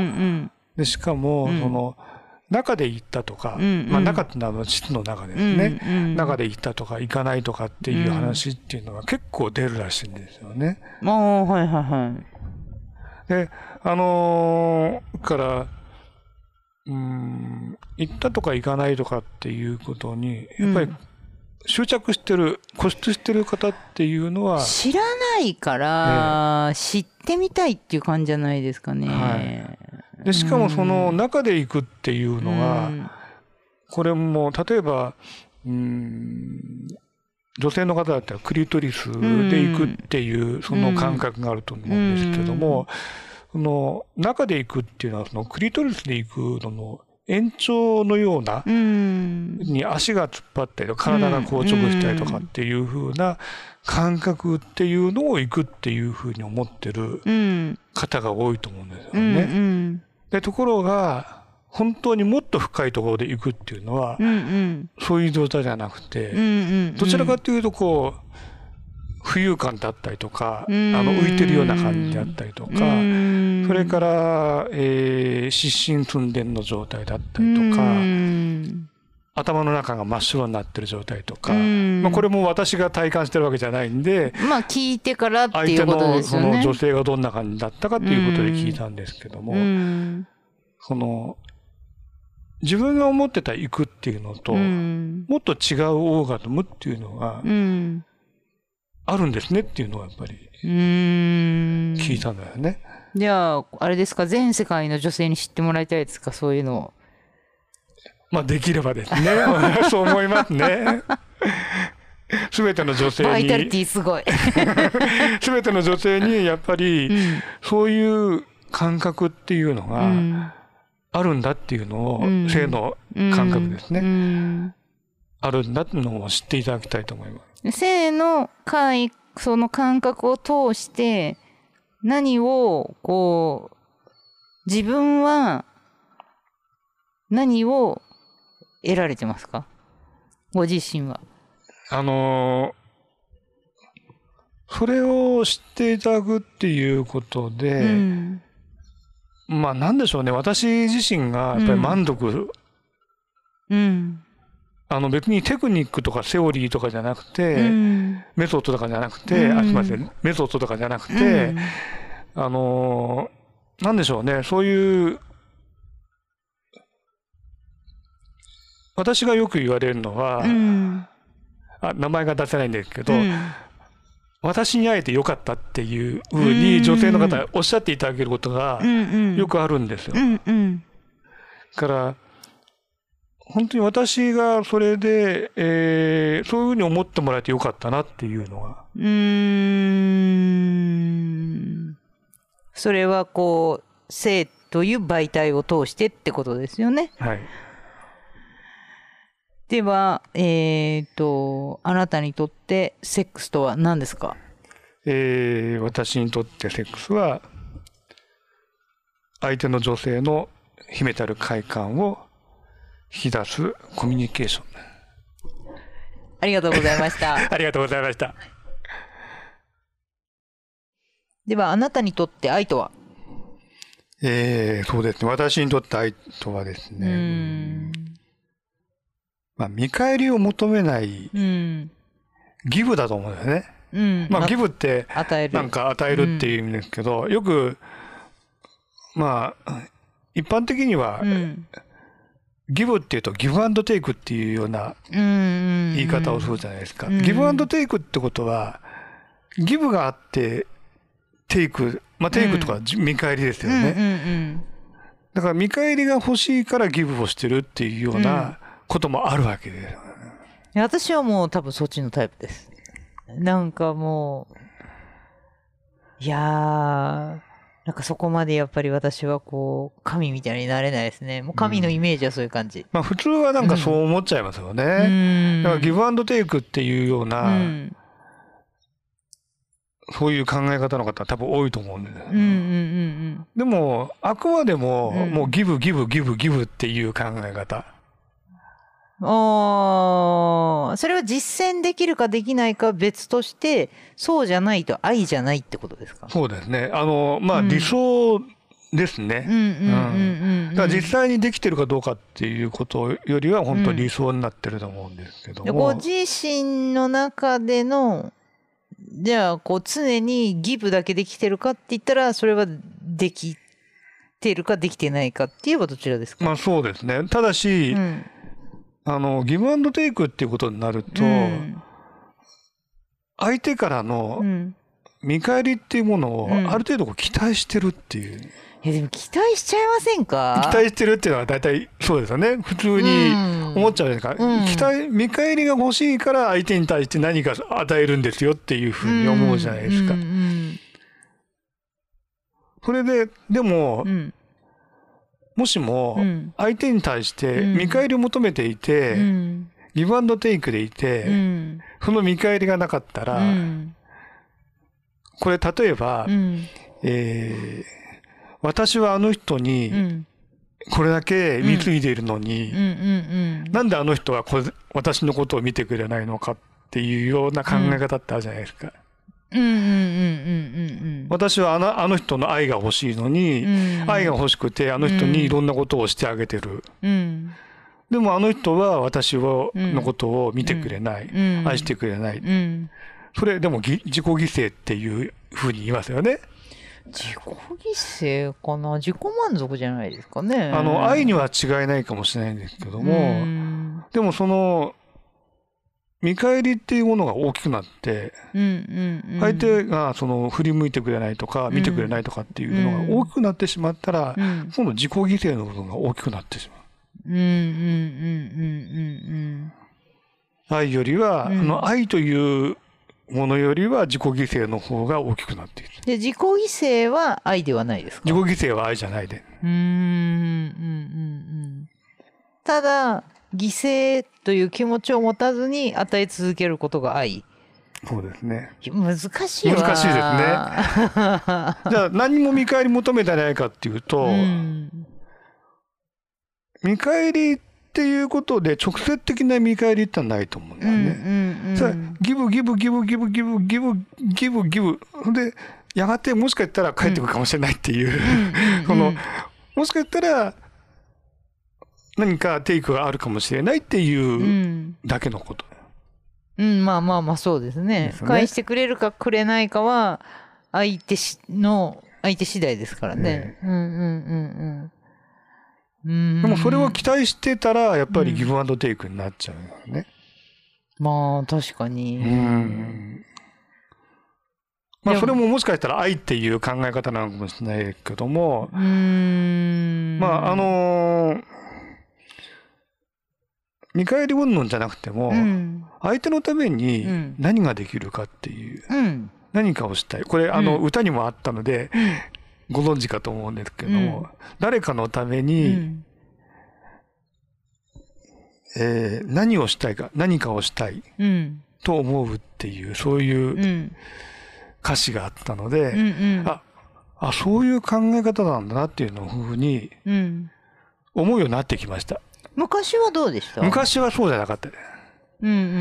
でしかも、うん、その中で行ったとか、うんうん、まあ中ってのは膣の中ですね、うんうん、中で行ったとか行かないとかっていう話っていうのが結構出るらしいんですよね。 うん、ああはいはいはい。 であのー、からうーん行ったとか行かないとかっていうことにやっぱり執着してる、固執してる方っていうのは知らないから、ね、知ってみたいっていう感じじゃないですかね。 はい、でしかもその中で行くっていうのは、うん、これも例えばうーん女性の方だったらクリトリスで行くっていうその感覚があると思うんですけども、うんうん、その中で行くっていうのはそのクリトリスで行くのの延長のようなに足が突っ張ったりとか体が硬直したりとかっていう風な感覚っていうのを行くっていう風に思ってる方が多いと思うんですよね。でところが本当にもっと深いところで行くっていうのはそういう状態じゃなくて、どちらかというとこう浮遊感だったりとか、あの浮いてるような感じだったりとか、それから、えー、失神寸前の状態だったりとか、頭の中が真っ白になってる状態とか、まあこれも私が体感してるわけじゃないんで、 まあ聞いてからっていうことですよね。 相手のその女性がどんな感じだったかっていうことで聞いたんですけども、その自分が思ってた行くっていうのと、もっと違うオーガズムっていうのが、あるんですねっていうのはやっぱり聞いたんだよね。 じゃああれですか、全世界の女性に知ってもらいたいですか、そういうのを。 まあできればですねそう思いますね。すべての女性にバイタリティすごいすべての女性にやっぱり、うん、そういう感覚っていうのがあるんだっていうのを、うん、性の感覚ですね、うん、あるんだっていうのを知っていただきたいと思います。 性の回その感覚を通して何をこう自分は何を得られてますか、ご自身は。 あのそれを知っていただくっていうことで、うん、まあなんでしょうね、私自身がやっぱり満足、うんうんあの別にテクニックとかセオリーとかじゃなくて、うん、メソッドとかじゃなくて、うん、あすみませんメソッドとかじゃなくて、うん、あのなんでしょうね、そういう私がよく言われるのは、うん、あ名前が出せないんですけど、うん、私に会えてよかったっていうふうに女性の方おっしゃっていただけることがよくあるんですよ。うんうん、から本当に私がそれで、えー、そういうふうに思ってもらえてよかったなっていうのが。うーん。それはこう、性という媒体を通してってことですよね。はい。では、えーと、あなたにとってセックスとは何ですか？ えー、私にとってセックスは相手の女性の秘めたる快感を引き出すコミュニケーション。 ありがとうございました。 ありがとうございました。 ではあなたにとって愛とは？ えー、そうですね。私にとって愛とはですね、うーん、まあ、見返りを求めないギブだと思うんですね。うん、まあギブってなんか与えるっていう意味ですけど、うん、よくまあ一般的には、うん、ギブっていうとギブアンドテイクっていうような言い方をするじゃないですか。うん、ギブアンドテイクってことはギブがあってテイク、まあテイクとか見返りですよね。だから見返りが欲しいからギブをしてるっていうようなこともあるわけです。 うん、私はもう多分そっちのタイプです。なんかもう、いやー、なんかそこまでやっぱり私はこう、神みたいになれないですね。もう神のイメージはそういう感じ。うん、 まあ普通はなんかそう思っちゃいますよね。うん、だからギブアンドテイクっていうような、うん、そういう考え方の方多分多いと思うんですよ。うんうんうんうん、でも、あくまでも、もうギブギブギブギブっていう考え方。 ああ、それは実践できるかできないか別として、そうじゃないと愛じゃないってことですか？ そうですね。あの、まあ、理想ですね。だから実際にできてるかどうかっていうことよりは本当理想になってると思うんですけども。 ご自身の中での、じゃあ、こう常にギブだけできてるかって言ったら、それはできてるかできてないかって言えばどちらですか？ まあそうですね。ただし、うん、あのギブアンドテイクっていうことになると、うん、相手からの見返りっていうものをある程度こう期待してるっていう、うん、いやでも期待しちゃいませんか？ 期待してるっていうのは大体そうですよね。普通に思っちゃうじゃないですか、うん、期待見返りが欲しいから相手に対して何か与えるんですよっていうふうに思うじゃないですか、うんうんうん、それででも、うん、もしも相手に対して見返りを求めていて、うん、ギブアンドテイクでいて、うん、その見返りがなかったら、うん、これ例えば、うん、えー、私はあの人にこれだけ貢いでいるのに、なんであの人はこれ私のことを見てくれないのかっていうような考え方ってあるじゃないですか。私はあの、あの人の愛が欲しいのに、うん、愛が欲しくてあの人にいろんなことをしてあげてる、うん、でもあの人は私を、うん、のことを見てくれない、うん、愛してくれない、うん、それでも自己犠牲っていうふうに言いますよね。 自己犠牲かな、自己満足じゃないですかね。 あの愛には違いないかもしれないんですけども、うん、でもその見返りっていうものが大きくなって、相手がその振り向いてくれないとか見てくれないとかっていうのが大きくなってしまったら、今度自己犠牲の部分が大きくなってしまう。愛よりは、あの愛というものよりは自己犠牲の方が大きくなっている。 で、自己犠牲は愛ではないですか？ 自己犠牲は愛じゃないで。うーん、うん、うん、 ただ犠牲という気持ちを持たずに与え続けることが愛。 そうですね。 難しいわ。 難しいですね。じゃあ何も見返り求めてないかっていうと、うん、見返りっていうことで直接的な見返りってのはないと思うんだよね。うんうんうん、ギブギブギブギブギブギブギブギブでやがてもしかしたら帰ってくるかもしれないっていう、うん、そのもしかしたら何かテイクがあるかもしれないっていうだけのこと。 うん、うん、まあまあまあそうですね。ですね。返してくれるかくれないかは相手しの相手次第ですからね。ね、うんうんうんうん。うん、 でもそれを期待してたらやっぱりギブアンドテイクになっちゃうよね。 うん、まあ確かに。うん。 まあそれももしかしたら愛っていう考え方なのかもしれないけども、うん、まああのー。見返り云々じゃなくても、うん、相手のために何ができるかっていう、うん、何かをしたい。これあの、うん、歌にもあったので、うん、ご存知かと思うんですけども、うん、誰かのために、うん、えー、何をしたいか何かをしたい、うん、と思うっていうそういう、うん、 歌詞があったので、 うんうん、 ああそういう考え方なんだなっていうのをふうに思うようになってきました。 昔はどうでした？ 昔はそうじゃなかったです。 うんうんうんうん、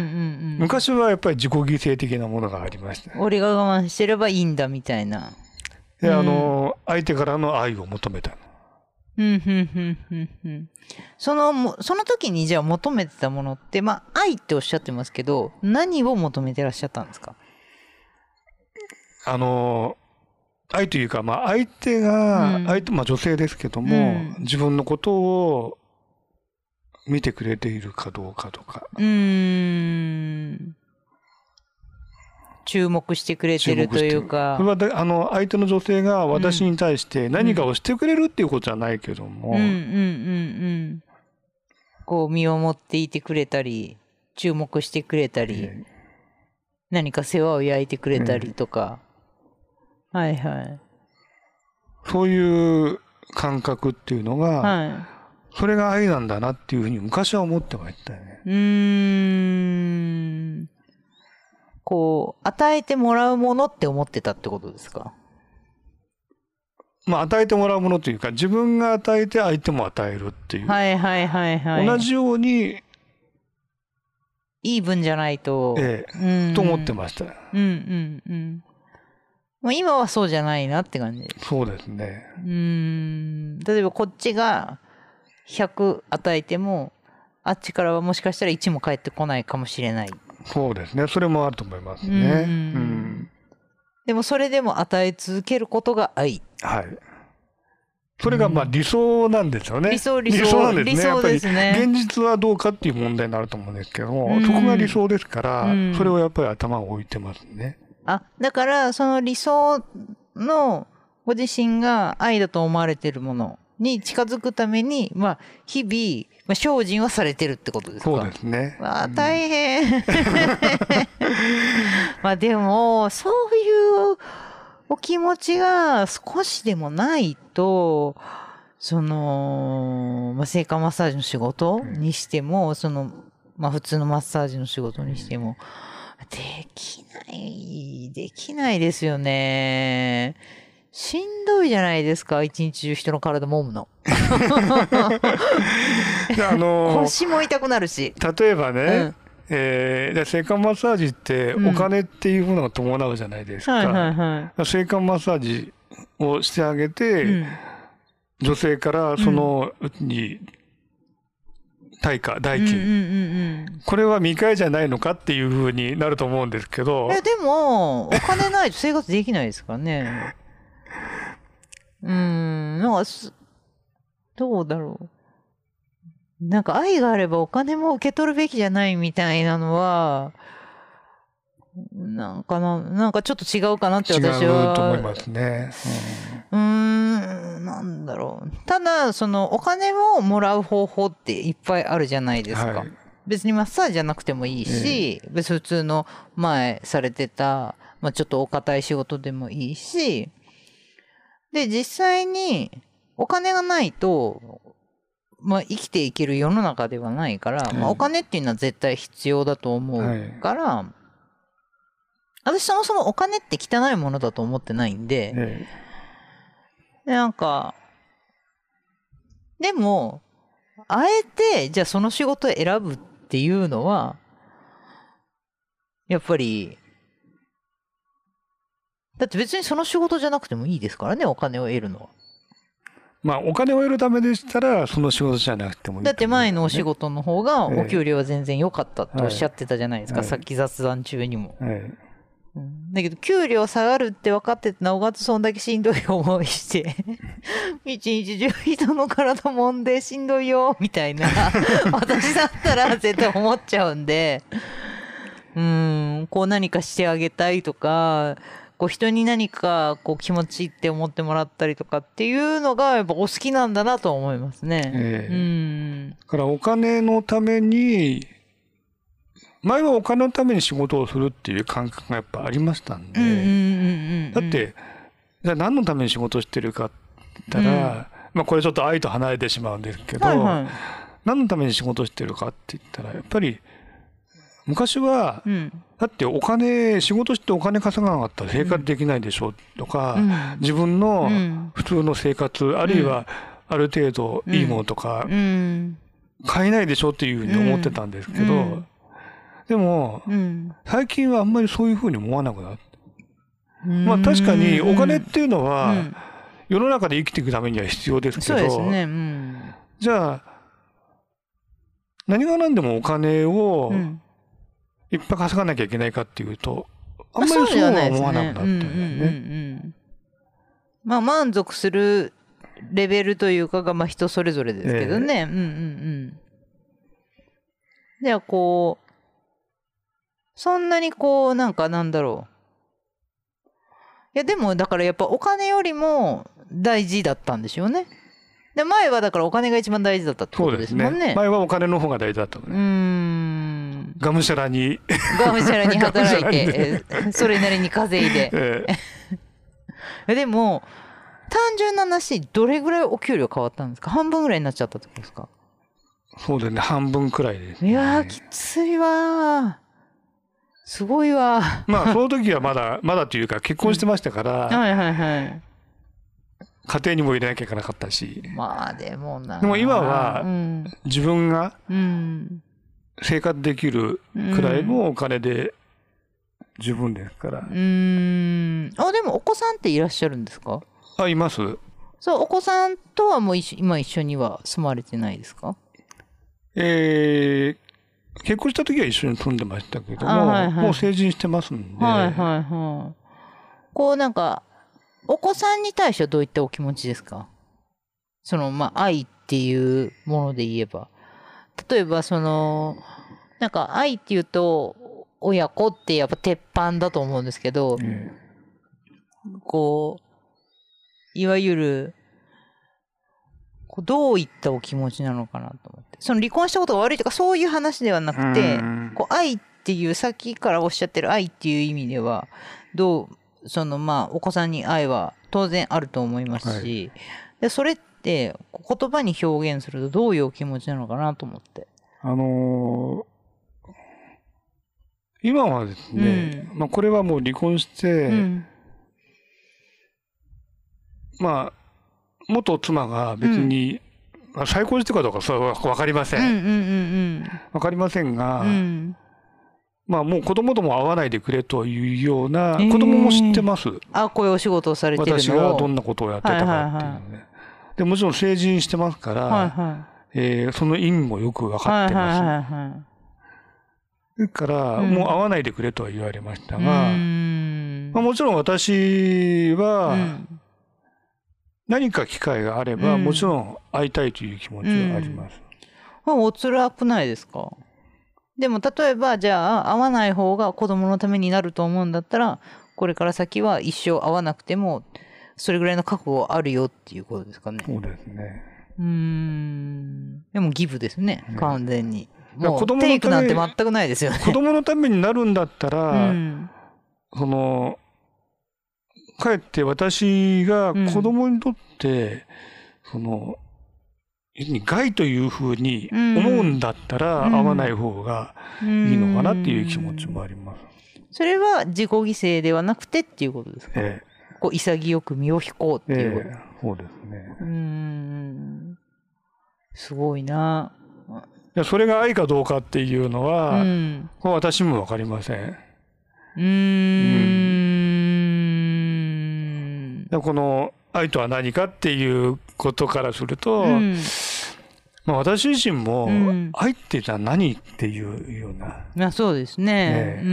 昔はやっぱり自己犠牲的なものがありました、ね。 俺が我慢してればいいんだみたいな。 で、あの、うん、相手からの愛を求めた。 うんうんうんうんうん。そのその時にじゃあ求めてたものって、まあ愛っておっしゃってますけど、何を求めてらっしゃったんですか？ あの愛というか、まあ、相手が、うん、相手、まあ、女性ですけども、うん、自分のことを見てくれているかどうかとか、 うーん、注目してくれてるというか、 それはあの相手の女性が私に対して何かをしてくれるっていうことじゃないけども、 うんうんうんうん、こう見守っていてくれたり、注目してくれたり、えー、何か世話を焼いてくれたりとか。えーはいはい、 そういう感覚っていうのが、はい、それが愛なんだなっていうふうに昔は思ってましたよね。 うーん、こう与えてもらうものって思ってたってことですか？ まあ与えてもらうものというか、自分が与えて相手も与えるっていう、 はいはいはいはい、 同じようにイーブンじゃないと、 ええ、と思ってました。 うんうんうん。もう今はそうじゃないなって感じ。 そうですね。 うーん。例えばこっちがひゃく与えても、あっちからはもしかしたらいちも返ってこないかもしれない。 そうですね。それもあると思いますね。うん、うん、 でもそれでも与え続けることが愛。 はい。それがまあ理想なんですよね。 理想理想理想なんですね。 理想ですね。 やっぱり現実はどうかっていう問題になると思うんですけども、そこが理想ですから、それをやっぱり頭を置いてますね。 あ、だからその理想のご自身が愛だと思われているものに近づくために、まあ日々、まあ、精進はされてるってことですか？ そうですね。 わあ大変。まあでもそういうお気持ちが少しでもないと、その、まあ、性感マッサージの仕事にしても、その、まあ普通のマッサージの仕事にしても、できない、できないですよね。しんどいじゃないですか、一日中人の体揉むの。あのー、腰も痛くなるし。 例えばね、うんえー、性感マッサージってお金っていうものが伴うじゃないですか。うんはいはいはい、性感マッサージをしてあげて、うん、女性からそのうちに対価、代金、うんうんうんうん、これは見返りじゃないのかっていうふうになると思うんですけど。 えでもお金ないと生活できないですからね。うんなんかどうだろう。なんか愛があればお金も受け取るべきじゃないみたいなのはなんかな、なんかちょっと違うかなって私は。 違うと思いますね。 うん、うーん、なんだろう。ただ、そのお金をもらう方法っていっぱいあるじゃないですか。はい、別にマッサージじゃなくてもいいし、えー、別に普通の前されてた、まあ、ちょっとお堅い仕事でもいいし、で、実際にお金がないと、まあ、生きていける世の中ではないから、はい、まあ、お金っていうのは絶対必要だと思うから、はい、私そもそもお金って汚いものだと思ってないんで、ええ、なんか、でも、あえて、じゃあその仕事を選ぶっていうのは、やっぱり、だって別にその仕事じゃなくてもいいですからね、お金を得るのは。 まあ、お金を得るためでしたら、その仕事じゃなくてもいい、ね。 だって前のお仕事の方が、お給料は全然良かったとおっしゃってたじゃないですか、はい、さっき雑談中にも。はいうん、だけど、給料下がるって分かってて、なおかつそんだけしんどい思いして、一日中人の体揉んでしんどいよ、みたいな、私だったら絶対思っちゃうんで、うん、こう何かしてあげたいとか、こう人に何かこう気持ちいいって思ってもらったりとかっていうのがやっぱお好きなんだなと思いますね。えー、 うん。だからお金のために前はお金のために仕事をするっていう感覚がやっぱありましたんで、だってじゃあ何のために仕事をしてるかって言ったら、うん、まあこれちょっと愛と離れてしまうんですけど、はいはい、何のために仕事をしてるかって言ったらやっぱり昔は、うん、だってお金仕事してお金稼がなかったら生活できないでしょとか、うん、自分の普通の生活、うん、あるいはある程度いいものとか買えないでしょっていうふうに思ってたんですけど、うん、でも、うん、最近はあんまりそういうふうに思わなくなって、うん、まあ確かにお金っていうのは世の中で生きていくためには必要ですけど、そうですね、うん、じゃあ何が何でもお金を、うんいっぱい稼がなきゃいけないかっていうと、あんまりそうは思わなくなったよね。 まあ満足するレベルというかがまあ人それぞれですけどね。えー、うんうんうん。じゃあこうそんなにこうなんかなんだろう。いやでもだからやっぱお金よりも大事だったんでしょうね。で前はだからお金が一番大事だったってことですもんね。そうですね。 前はお金の方が大事だったのね。うーん。がむしゃらにがむしゃらに働いてそれなりに稼いで、ええ、でも単純な話どれぐらいお給料変わったんですか？半分ぐらいになっちゃったってことですか？ そうですね、半分くらいです、ね、 いやーきついわすごいわまあその時はまだまだというか結婚してましたから、うん、はいはいはい家庭にも入れなきゃいけなかったし、 まあでもなでも今は自分が生活できるくらいのお金で十分ですから、うん、 うんあでもお子さんっていらっしゃるんですか？ あいます。 そうお子さんとはもう今一緒には住まれてないですか？ えー、結婚した時は一緒に住んでましたけども、はいはい、もう成人してますんで、はいはいはい、 こうなんかお子さんに対してはどういったお気持ちですか？そのまあ愛っていうもので言えば、例えばそのなんか愛っていうと親子ってやっぱ鉄板だと思うんですけど、うん、こういわゆるどういったお気持ちなのかなと思って、その離婚したことが悪いとかそういう話ではなくて、こう愛っていうさっきからおっしゃってる愛っていう意味ではどうそのまあお子さんに愛は当然あると思いますし、はい、でそれって言葉に表現するとどういうお気持ちなのかなと思って。 あのー、今はですね、うん、まあこれはもう離婚して、うん、まあ元妻が別に、うん、再婚してるかどうかそれは分かりません。うんうんうんうん、分かりませんが、うん、まあもう子供とも会わないでくれというような、子供も知ってます。 あ、こういうお仕事をされてるのを。 私がどんなことをやってたかっていうのね。はいはいはい、でもちろん成人してますから、はいはい、えー、その意味もよく分かってます。はいはいはいはい、だから、うん、もう会わないでくれとは言われましたが、まあ、もちろん私は、うん何か機会があれば、うん、もちろん会いたいという気持ちはあります。 うん、お辛くないですか？でも例えばじゃあ会わない方が子供のためになると思うんだったらこれから先は一生会わなくてもそれぐらいの覚悟はあるよっていうことですかね。 そうですね。 うーんでもギブですね、ね完全に。もうテイクなんて全くないですよね。 子供のためになるんだったら、うん、そのかえって私が子供にとって、うん、その害というふうに思うんだったら、うん、会わない方がいいのかなっていう気持ちもあります。 それは自己犠牲ではなくてっていうことですか？ええ、こう潔く身を引こうっていうこと、ええ、 そうですね。 うーんすごいな。 それが愛かどうかっていうのは、うん、これ私も分かりません。うーん、うん、この愛とは何かっていうことからすると、うん、まあ、私自身も愛ってじゃあ何っていうような、 うん、あそうですね、ね、うんうん、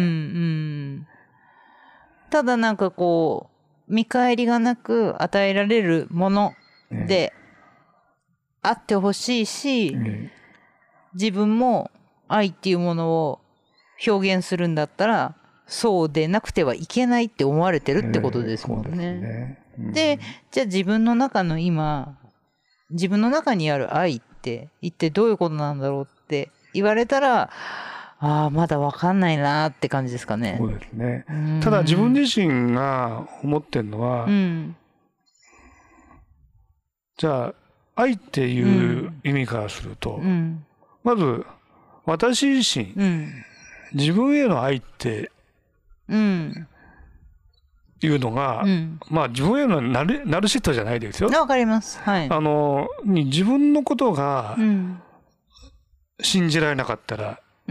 ただなんかこう見返りがなく与えられるものであってほしいし、ね、自分も愛っていうものを表現するんだったらそうでなくてはいけないって思われてるってことですもんね。で、じゃあ自分の中の今自分の中にある愛って一体どういうことなんだろうって言われたらああまだ分かんないなって感じですかね。 そうですね。ただ自分自身が思ってるのは、うん、じゃあ愛っていう意味からすると、うん、まず私自身、うん、 自分への愛っていうのが、うん、まあ自分へのナル、ナルシストじゃないですよ。 わかります。はい。 あのに自分のことが信じられなかったら、うん、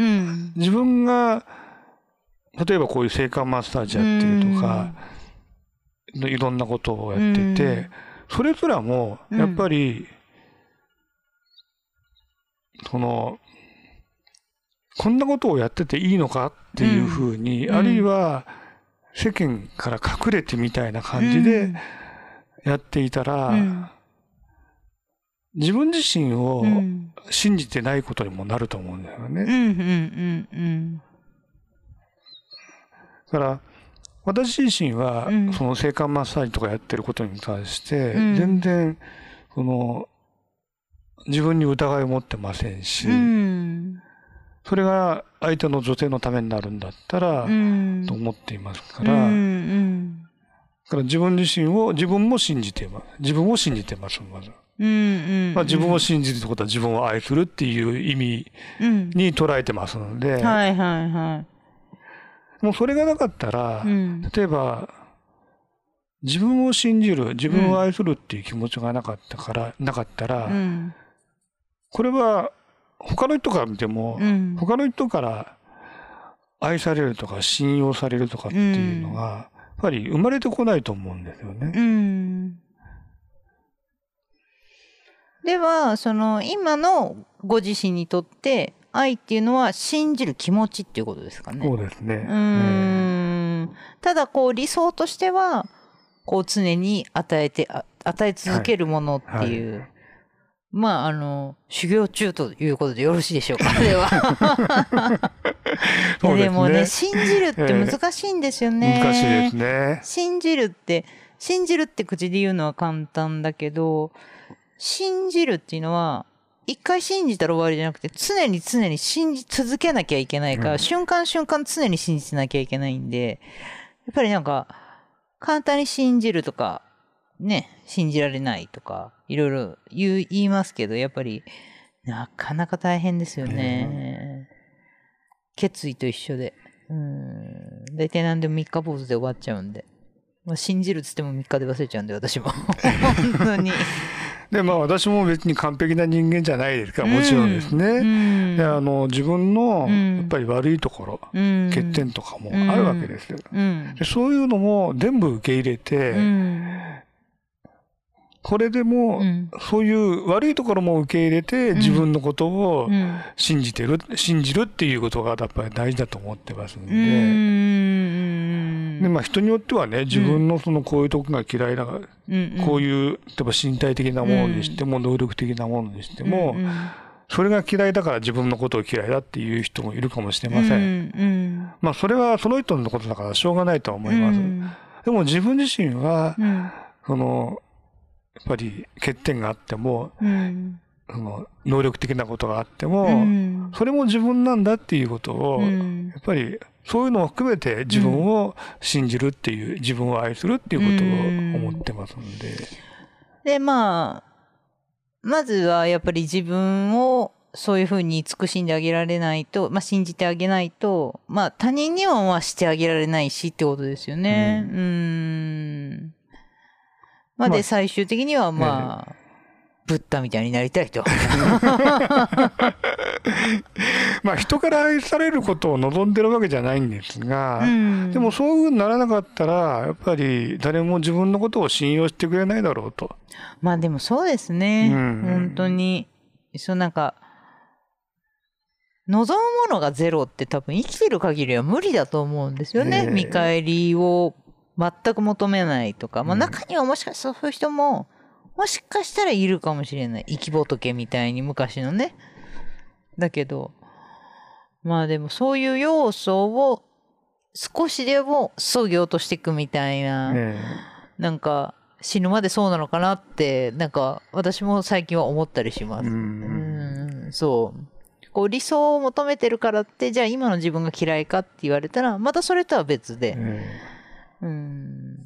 自分が例えばこういう性感マッサージやってるとか、うん、いろんなことをやってて、うん、それすらもやっぱり、うん、そのこんなことをやってていいのかっていうふうに、うん、あるいは世間から隠れてみたいな感じでやっていたら、うん、自分自身を信じてないことにもなると思うんだよね。うんうんうんうん、だから私自身はその性感マッサージとかやってることに対して全然その自分に疑いを持ってませんし、うん、それが相手の女性のためになるんだったら、うん、と思っていますから、うんうん、だから自分自身を自分も信じています。自分を信じてますまず。うんうんうん、まあ、自分を信じるってことは自分を愛するっていう意味に捉えてますので、うん、はいはいはい。もうそれがなかったら、うん、例えば自分を信じる、自分を愛するっていう気持ちがなかったから、なかったら、うん、これは他の人から見ても、うん、他の人から愛されるとか信用されるとかっていうのが、やっぱり生まれてこないと思うんですよね。うん、 では、その今のご自身にとって愛っていうのは信じる気持ちっていうことですかね。 そうですね。うーん、ただこう理想としてはこう常に与えて与え続けるものっていう、はいはい、まああの修行中ということでよろしいでしょうか。ではそうですね、でもね、信じるって難しいんですよね。 えー、難しいですね。 信じるって信じるって口で言うのは簡単だけど、信じるっていうのは一回信じたら終わりじゃなくて、常に常に信じ続けなきゃいけないから、うん、瞬間瞬間常に信じてなきゃいけないんで、やっぱりなんか簡単に信じるとかね、信じられないとかいろいろ言う言いますけど、やっぱりなかなか大変ですよね。うん、決意と一緒で、うん、大体何でも三日坊主で終わっちゃうんで、まあ、信じるっつっても三日で忘れちゃうんで私も本当に。 でまあ私も別に完璧な人間じゃないですから、もちろんですね。うん、であの自分のやっぱり悪いところ、うん、欠点とかもあるわけですよ。うん、でそういうのも全部受け入れて、うん、これでも、うん、そういう悪いところも受け入れて、自分のことを信じてる、うん、信じるっていうことがやっぱり大事だと思ってますんで。でまあ、人によってはね、自分のそのこういうとこが嫌いだから、うん、こういう例えば身体的なものにしても、能力的なものにしても、うんうん、それが嫌いだから自分のことを嫌いだっていう人もいるかもしれません。うんうん、まあそれはその人のことだからしょうがないとは思います。うん、でも自分自身は、うん、そのやっぱり欠点があっても、うん、その能力的なことがあっても、うん、それも自分なんだっていうことを、うん、やっぱりそういうのを含めて自分を信じるっていう、うん、自分を愛するっていうことを思ってますんで。 でまあまずはやっぱり自分をそういうふうに慈しんであげられないと、まあ、信じてあげないと、まあ、他人にはまあしてあげられないしってことですよね。うん。うーんまあ、で、最終的にはまあ、ええ、ブッダみたいになりたいと。 まあ人から愛されることを望んでるわけじゃないんですが、うん、でもそういうふうにならなかったらやっぱり誰も自分のことを信用してくれないだろうと。 まあでもそうですね、うん、本当にそうなんか望むものがゼロって多分生きてる限りは無理だと思うんですよね、えー、見返りを全く求めないとか、まあ、中にはもしかしたらそういう人ももしかしたらいるかもしれない。生き仏みたいに昔のね。だけど、まあでもそういう要素を少しでも削ぎ落としていくみたいな、ね、なんか死ぬまでそうなのかなって、なんか私も最近は思ったりします。うん、そう。こう理想を求めてるからって、じゃあ今の自分が嫌いかって言われたら、またそれとは別で、うん、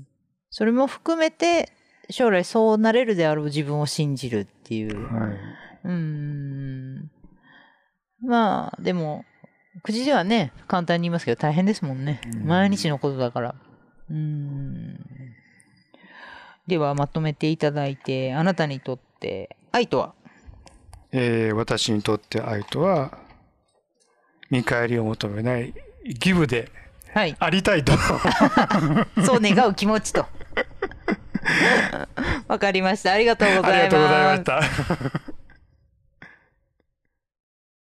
それも含めて将来そうなれるであろう自分を信じるっていう、はい、うーんまあでも口ではね簡単に言いますけど大変ですもんね。毎日のことだから。うーん。ではまとめていただいて、あなたにとって愛とは？ えー、私にとって愛とは見返りを求めないギブでありたいと、 はい、そう願う気持ちとわかりました。ありがとうございます。 ありがとうございました。